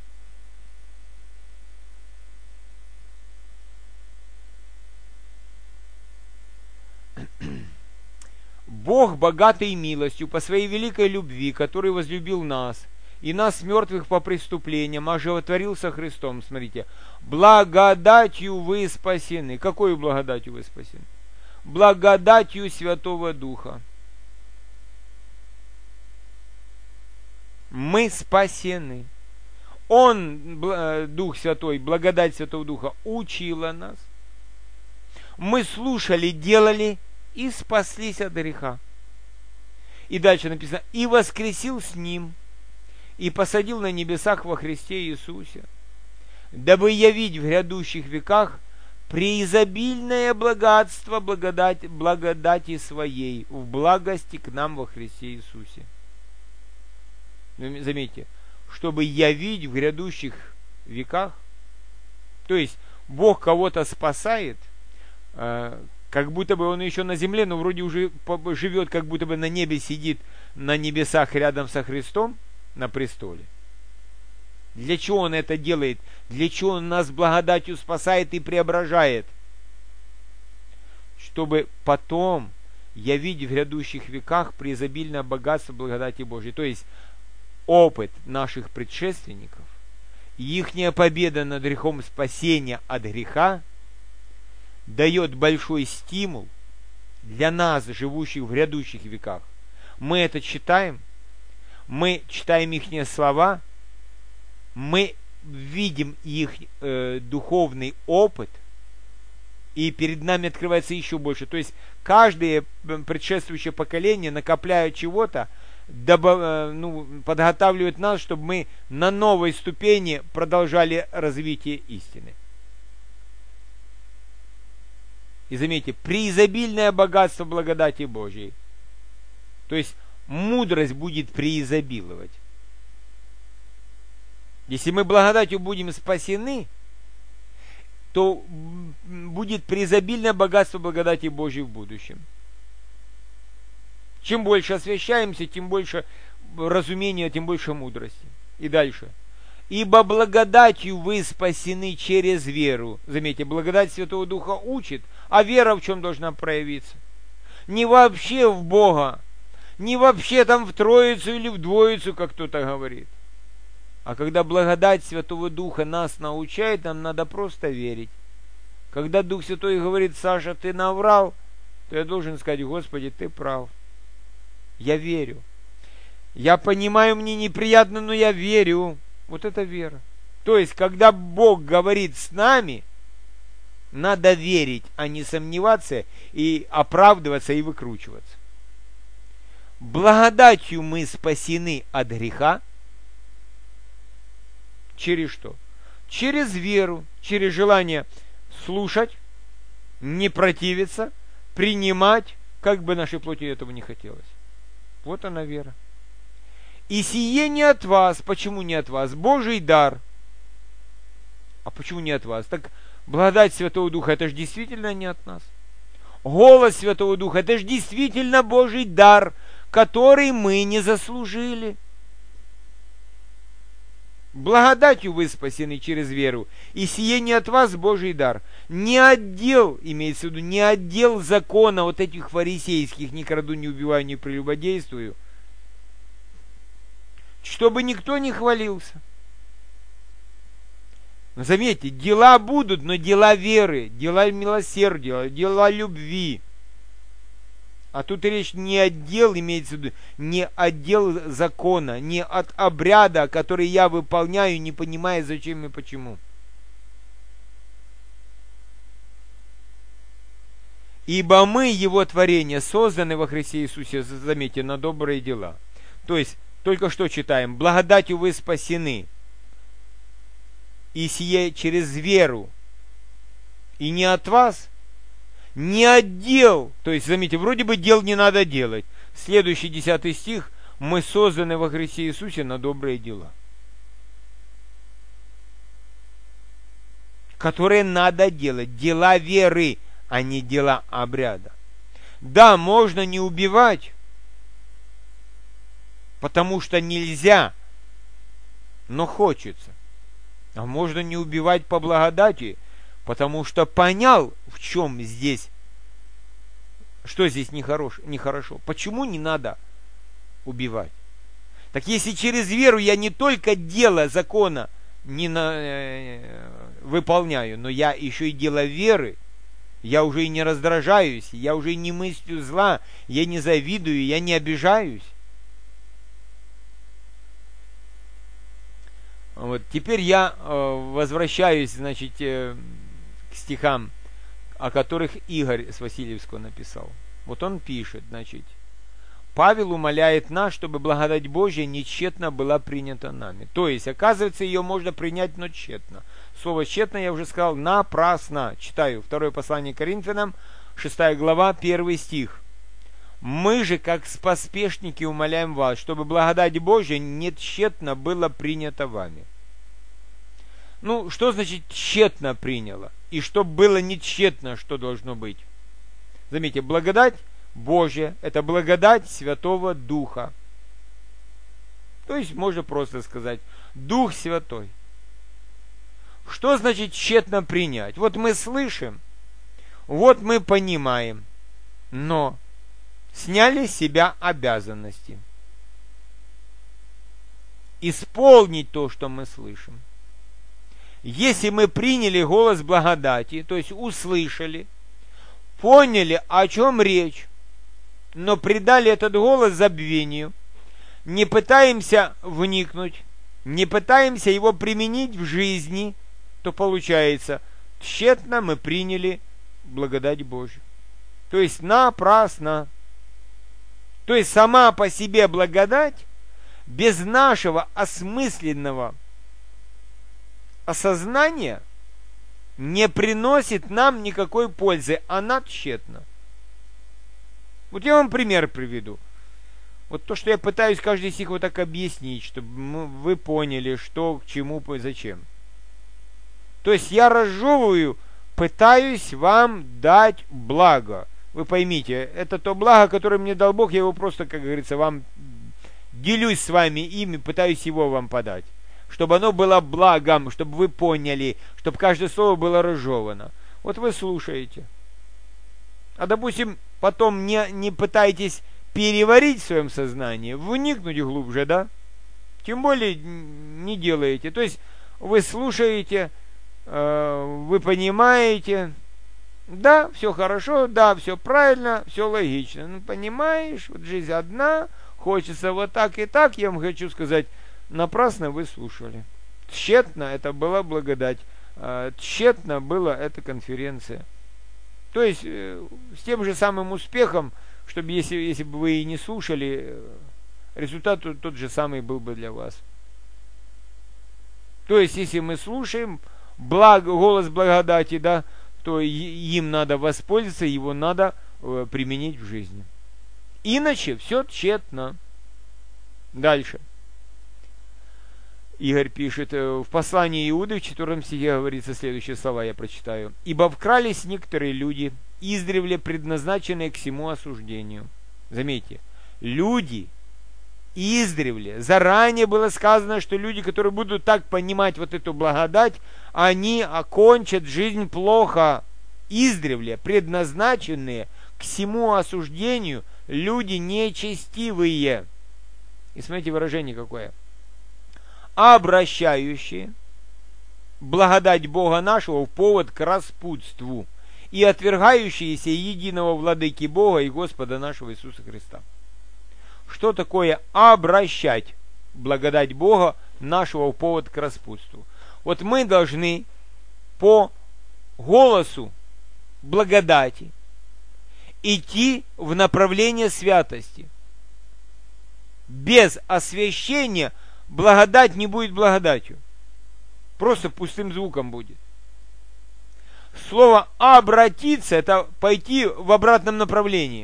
Бог, богатый милостью, по своей великой любви, который возлюбил нас, и нас, мертвых по преступлениям, оживотворил со Христом. Смотрите, благодатью вы спасены. Какой благодатью вы спасены? Благодатью Святого Духа. Мы спасены. Он, Дух Святой, благодать Святого Духа, учила нас. Мы слушали, делали и спаслись от греха. И дальше написано, и воскресил с Ним, и посадил на небесах во Христе Иисусе, дабы явить в грядущих веках преизобильное богатство благодати, благодати Своей в благости к нам во Христе Иисусе. Заметьте, чтобы явить в грядущих веках, то есть Бог кого-то спасает, как будто бы он еще на земле, но вроде уже живет, как будто бы на небе сидит на небесах рядом со Христом на престоле. Для чего он это делает? Для чего он нас благодатью спасает и преображает? Чтобы потом явить в грядущих веках преизобильное богатство благодати Божьей. То есть опыт наших предшественников и ихняя победа над грехом, спасения от греха дает большой стимул для нас, живущих в грядущих веках. Мы это читаем, мы читаем их слова, мы видим их э, духовный опыт, и перед нами открывается еще больше. То есть каждое предшествующее поколение, накопляя чего-то, добав, ну, подготавливает нас, чтобы мы на новой ступени продолжали развитие истины. И заметьте, преизобильное богатство благодати Божьей. То есть мудрость будет преизобиловать. Если мы благодатью будем спасены, то будет преизобильное богатство благодати Божьей в будущем. Чем больше освящаемся, тем больше разумения, тем больше мудрости. И дальше. Ибо благодатью вы спасены через веру. Заметьте, благодать Святого Духа учит, а вера в чем должна проявиться? Не вообще в Бога, не вообще там в Троицу или в Двоицу, как кто-то говорит. А когда благодать Святого Духа нас научает, нам надо просто верить. Когда Дух Святой говорит: Саша, ты наврал, то я должен сказать: Господи, ты прав. Я верю. Я понимаю, мне неприятно, но я верю. Вот это вера. То есть, когда Бог говорит с нами, надо верить, а не сомневаться и оправдываться и выкручиваться. Благодатью мы спасены от греха. Через что? Через веру, через желание слушать, не противиться, принимать, как бы нашей плоти этого не хотелось. Вот она вера. И сие не от вас. Почему не от вас? Божий дар. А почему не от вас? Так благодать Святого Духа, это же действительно не от нас. Голос Святого Духа, это же действительно Божий дар, который мы не заслужили. Благодатью вы спасены через веру, и сие не от вас Божий дар. Не отдел, имеется в виду, не отдел закона вот этих фарисейских: не краду, не убиваю, не прелюбодействую, чтобы никто не хвалился. Но заметьте, дела будут, но дела веры, дела милосердия, дела любви. А тут речь не отдел, имеется в виду, не отдел закона, не от обряда, который я выполняю, не понимая, зачем и почему. Ибо мы, Его творение, созданы во Христе Иисусе, заметьте, на добрые дела. То есть, только что читаем: благодатью вы спасены, и сие через веру, и не от вас, не от дел. То есть, заметьте, вроде бы дел не надо делать. Следующий десятый стих: мы созданы во Христе Иисусе на добрые дела, которые надо делать. Дела веры, а не дела обряда. Да, можно не убивать, потому что нельзя, но хочется. А можно не убивать по благодати, потому что понял, в чем здесь, что здесь нехорош, нехорошо. Почему не надо убивать? Так если через веру я не только дело закона не на, э, выполняю, но я еще и дело веры, я уже и не раздражаюсь, я уже не мыслю зла, я не завидую, я не обижаюсь. Вот, теперь я э, возвращаюсь, значит, э, к стихам, о которых Игорь с Васильевского написал. Вот он пишет, значит: Павел умоляет нас, чтобы благодать Божья нечетно была принята нами. То есть, оказывается, ее можно принять, но тщетно. Слово тщетно я уже сказал: напрасно. Читаю второе послание к Коринфянам, шестая глава, первый стих. Мы же, как поспешники, умоляем вас, чтобы благодать Божья не тщетно была принята вами. Ну, что значит тщетно приняло? И что было не тщетно, что должно быть? Заметьте, благодать Божья – это благодать Святого Духа. То есть, можно просто сказать, Дух Святой. Что значит тщетно принять? Вот мы слышим, вот мы понимаем, но сняли с себя обязанности исполнить то, что мы слышим. Если мы приняли голос благодати, то есть услышали, поняли, о чем речь, но придали этот голос забвению, не пытаемся вникнуть, не пытаемся его применить в жизни, то получается, тщетно мы приняли благодать Божью. То есть напрасно. То есть сама по себе благодать без нашего осмысленного осознания не приносит нам никакой пользы, она тщетна. Вот я вам пример приведу. Вот то, что я пытаюсь каждый стих вот так объяснить, чтобы вы поняли, что, к чему, зачем. То есть я разжевываю, пытаюсь вам дать благо. Вы поймите, это то благо, которое мне дал Бог, я его просто, как говорится, вам делюсь с вами ими, пытаюсь его вам подать. Чтобы оно было благом, чтобы вы поняли, чтобы каждое слово было разжевано. Вот вы слушаете. А, допустим, потом не, не пытаетесь переварить в своем сознании, вникнуть глубже, да? Тем более не делаете. То есть вы слушаете, э, вы понимаете, да, все хорошо, да, все правильно, все логично. Ну, понимаешь, вот жизнь одна, хочется вот так и так, я вам хочу сказать, напрасно вы слушали. Тщетно это была благодать, э, тщетно была эта конференция. То есть э, с тем же самым успехом, чтобы если, если бы вы и не слушали, результат тот же самый был бы для вас. То есть, если мы слушаем благ, голос благодати, да, то им надо воспользоваться, его надо э, применить в жизни. Иначе все тщетно. Дальше. Игорь пишет, в послании Иуды в четвёртом стихе говорится следующие слова, я прочитаю. «Ибо вкрались некоторые люди, издревле предназначенные к всему осуждению». Заметьте, люди издревле, заранее было сказано, что люди, которые будут так понимать вот эту благодать, они окончат жизнь плохо. Издревле предназначенные к всему осуждению люди нечестивые. И смотрите выражение какое. Обращающие благодать Бога нашего в повод к распутству и отвергающиеся единого владыки Бога и Господа нашего Иисуса Христа. Что такое обращать благодать Бога нашего в повод к распутству? Вот мы должны по голосу благодати идти в направление святости. Без освящения благодать не будет благодатью. Просто пустым звуком будет. Слово «обратиться» — это пойти в обратном направлении.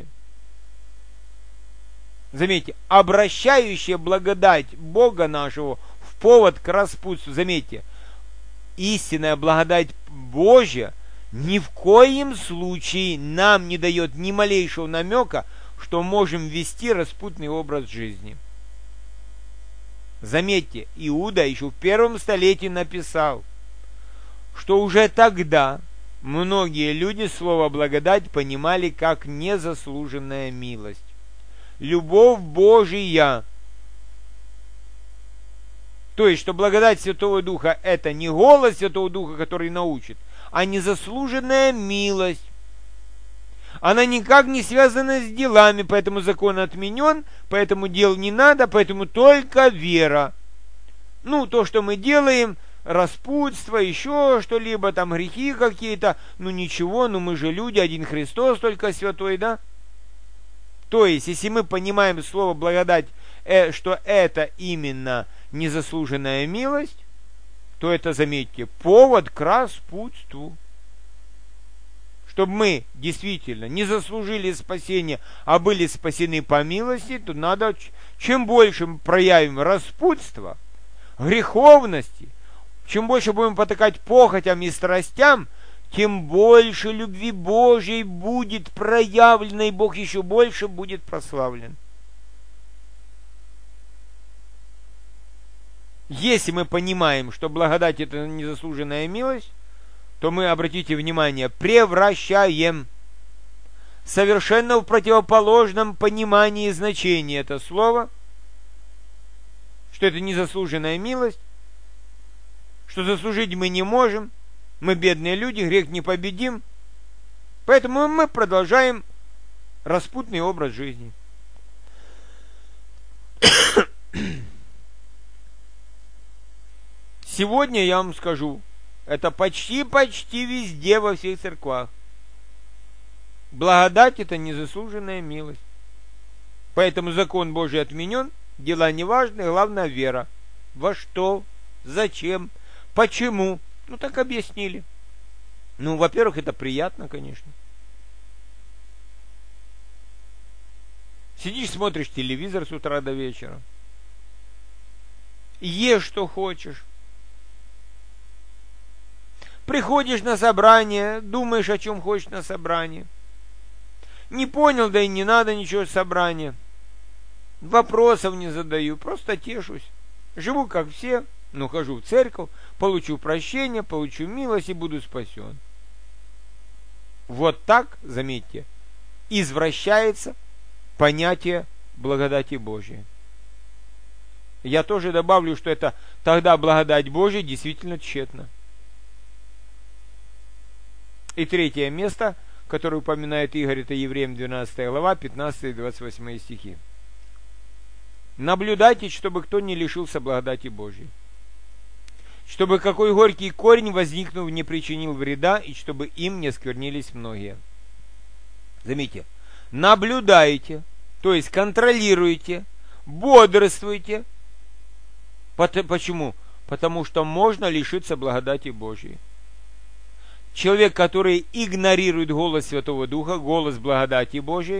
Заметьте, обращающая благодать Бога нашего в повод к распутству. Заметьте, истинная благодать Божья ни в коем случае нам не дает ни малейшего намека, что можем вести распутный образ жизни. Заметьте, Иуда еще в первом столетии написал, что уже тогда многие люди слово «благодать» понимали как незаслуженная милость. Любовь Божия. То есть, что благодать Святого Духа — это не голос Святого Духа, который научит, а незаслуженная милость. Она никак не связана с делами, поэтому закон отменен, поэтому дел не надо, поэтому только вера. Ну, то, что мы делаем, распутство, еще что-либо, там грехи какие-то, ну ничего, ну мы же люди, один Христос только святой, да? То есть, если мы понимаем слово благодать, э, что это именно незаслуженная милость, то это, заметьте, повод к распутству. Чтобы мы действительно не заслужили спасения, а были спасены по милости, то надо, чем больше мы проявим распутства, греховности, чем больше будем потакать похотям и страстям, тем больше любви Божьей будет проявлено, и Бог еще больше будет прославлен. Если мы понимаем, что благодать — это незаслуженная милость, то мы, обратите внимание, превращаем совершенно в противоположном понимании значения это слово, что это незаслуженная милость, что заслужить мы не можем, мы бедные люди, грех не победим, поэтому мы продолжаем распутный образ жизни. Сегодня я вам скажу, это почти-почти везде во всех церквах. Благодать — это незаслуженная милость. Поэтому закон Божий отменен, дела не важны, главное вера. Во что? Зачем? Почему? Ну так объяснили. Ну, во-первых, это приятно, конечно. Сидишь, смотришь телевизор с утра до вечера. Ешь, что хочешь. Приходишь на собрание, думаешь, о чем хочешь на собрании. Не понял, да и не надо ничего собрания. Вопросов не задаю, просто тешусь. Живу как все, но хожу в церковь, получу прощение, получу милость и буду спасен. Вот так, заметьте, извращается понятие благодати Божией. Я тоже добавлю, что это тогда благодать Божия действительно тщетна. И третье место, которое упоминает Игорь, это Евреям двенадцатая глава, пятнадцатый и двадцать восьмой стихи. Наблюдайте, чтобы кто не лишился благодати Божией. Чтобы какой горький корень, возникнув, не причинил вреда, и чтобы им не осквернились многие. Заметьте, наблюдайте, то есть контролируйте, бодрствуйте. Почему? Потому что можно лишиться благодати Божией. Человек, который игнорирует голос Святого Духа, голос благодати Божией,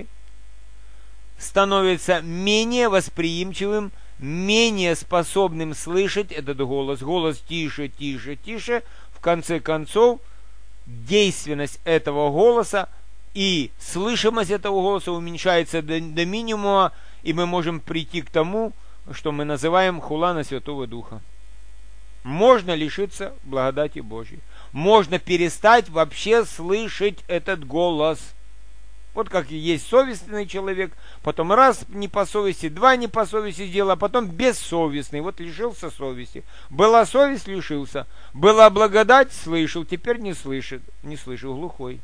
становится менее восприимчивым, менее способным слышать этот голос. Голос тише, тише, тише. В конце концов, действенность этого голоса и слышимость этого голоса уменьшается до, до минимума, и мы можем прийти к тому, что мы называем хула на Святого Духа. Можно лишиться благодати Божьей. Можно перестать вообще слышать этот голос. Вот как есть совестный человек, потом раз не по совести, два не по совести сделал, а потом бессовестный. Вот лишился совести. Была совесть, лишился. Была благодать, слышал, теперь не слышит. Не слышал, глухой.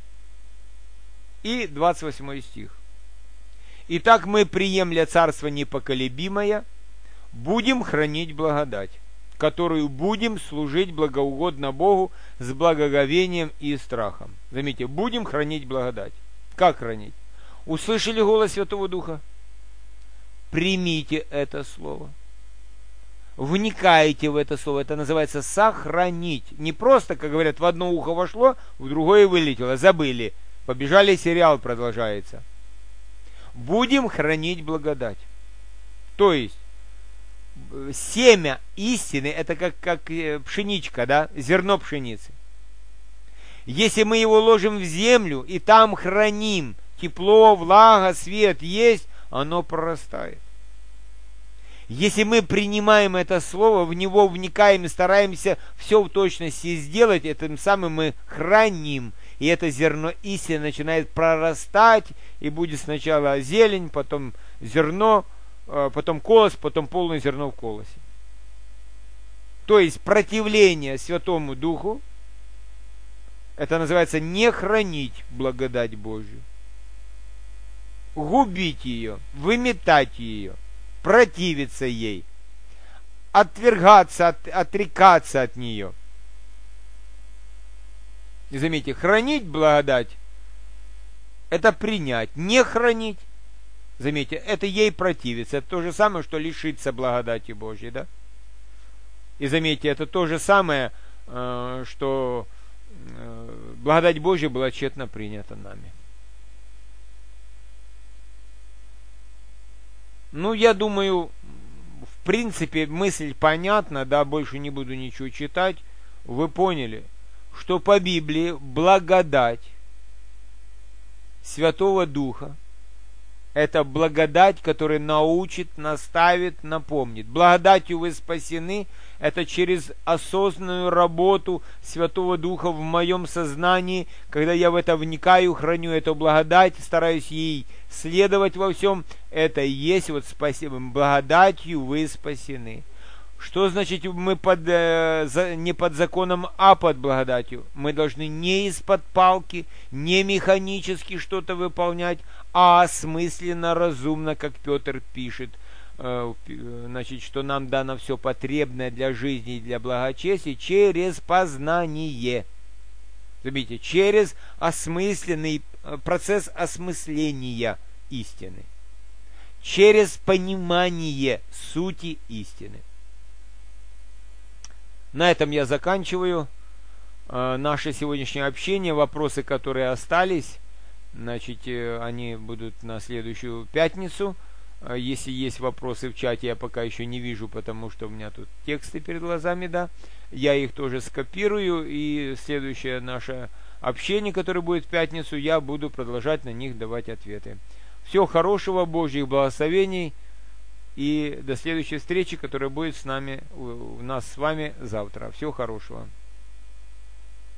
И двадцать восьмой стих. Итак, мы, приемля царство непоколебимое, будем хранить благодать, которую будем служить благоугодно Богу с благоговением и страхом. Заметьте, будем хранить благодать. Как хранить? Услышали голос Святого Духа? Примите это слово. Вникайте в это слово. Это называется сохранить. Не просто, как говорят, в одно ухо вошло, в другое вылетело. Забыли. Побежали, сериал продолжается. Будем хранить благодать. То есть, семя истины, это как, как пшеничка, да? Зерно пшеницы. Если мы его ложим в землю и там храним, тепло, влага, свет есть, оно прорастает. Если мы принимаем это слово, в него вникаем и стараемся все в точности сделать, этим самым мы храним. И это зерно истины начинает прорастать, и будет сначала зелень, потом зерно, потом колос, потом полное зерно в колосе. То есть противление Святому Духу, это называется не хранить благодать Божию. Губить ее, выметать ее, противиться ей, отвергаться, от, отрекаться от нее. И заметьте, хранить благодать – это принять. Не хранить, заметьте, это ей противиться. Это то же самое, что лишиться благодати Божьей, да? И заметьте, это то же самое, что благодать Божья была тщетно принята нами. Ну, я думаю, в принципе, мысль понятна, да, больше не буду ничего читать. Вы поняли, что по Библии благодать Святого Духа — это благодать, которая научит, наставит, напомнит. Благодатью вы спасены — это через осознанную работу Святого Духа в моем сознании, когда я в это вникаю, храню эту благодать, стараюсь ей следовать во всем. Это и есть вот спасибо. Благодатью вы спасены. Что значит мы под, э, за, не под законом, а под благодатью? Мы должны не из-под палки, не механически что-то выполнять, а осмысленно, разумно, как Петр пишет, э, значит, что нам дано все потребное для жизни и для благочестия через познание. Заметьте, через осмысленный процесс осмысления истины, через понимание сути истины. На этом я заканчиваю э, наше сегодняшнее общение. Вопросы, которые остались, значит, э, они будут на следующую пятницу. Э, если есть вопросы в чате, я пока еще не вижу, потому что у меня тут тексты перед глазами, да. Я их тоже скопирую, и следующее наше общении, которое будет в пятницу, я буду продолжать на них давать ответы. Всего хорошего, Божьих благословений, и до следующей встречи, которая будет с нами, у нас с вами завтра. Всего хорошего.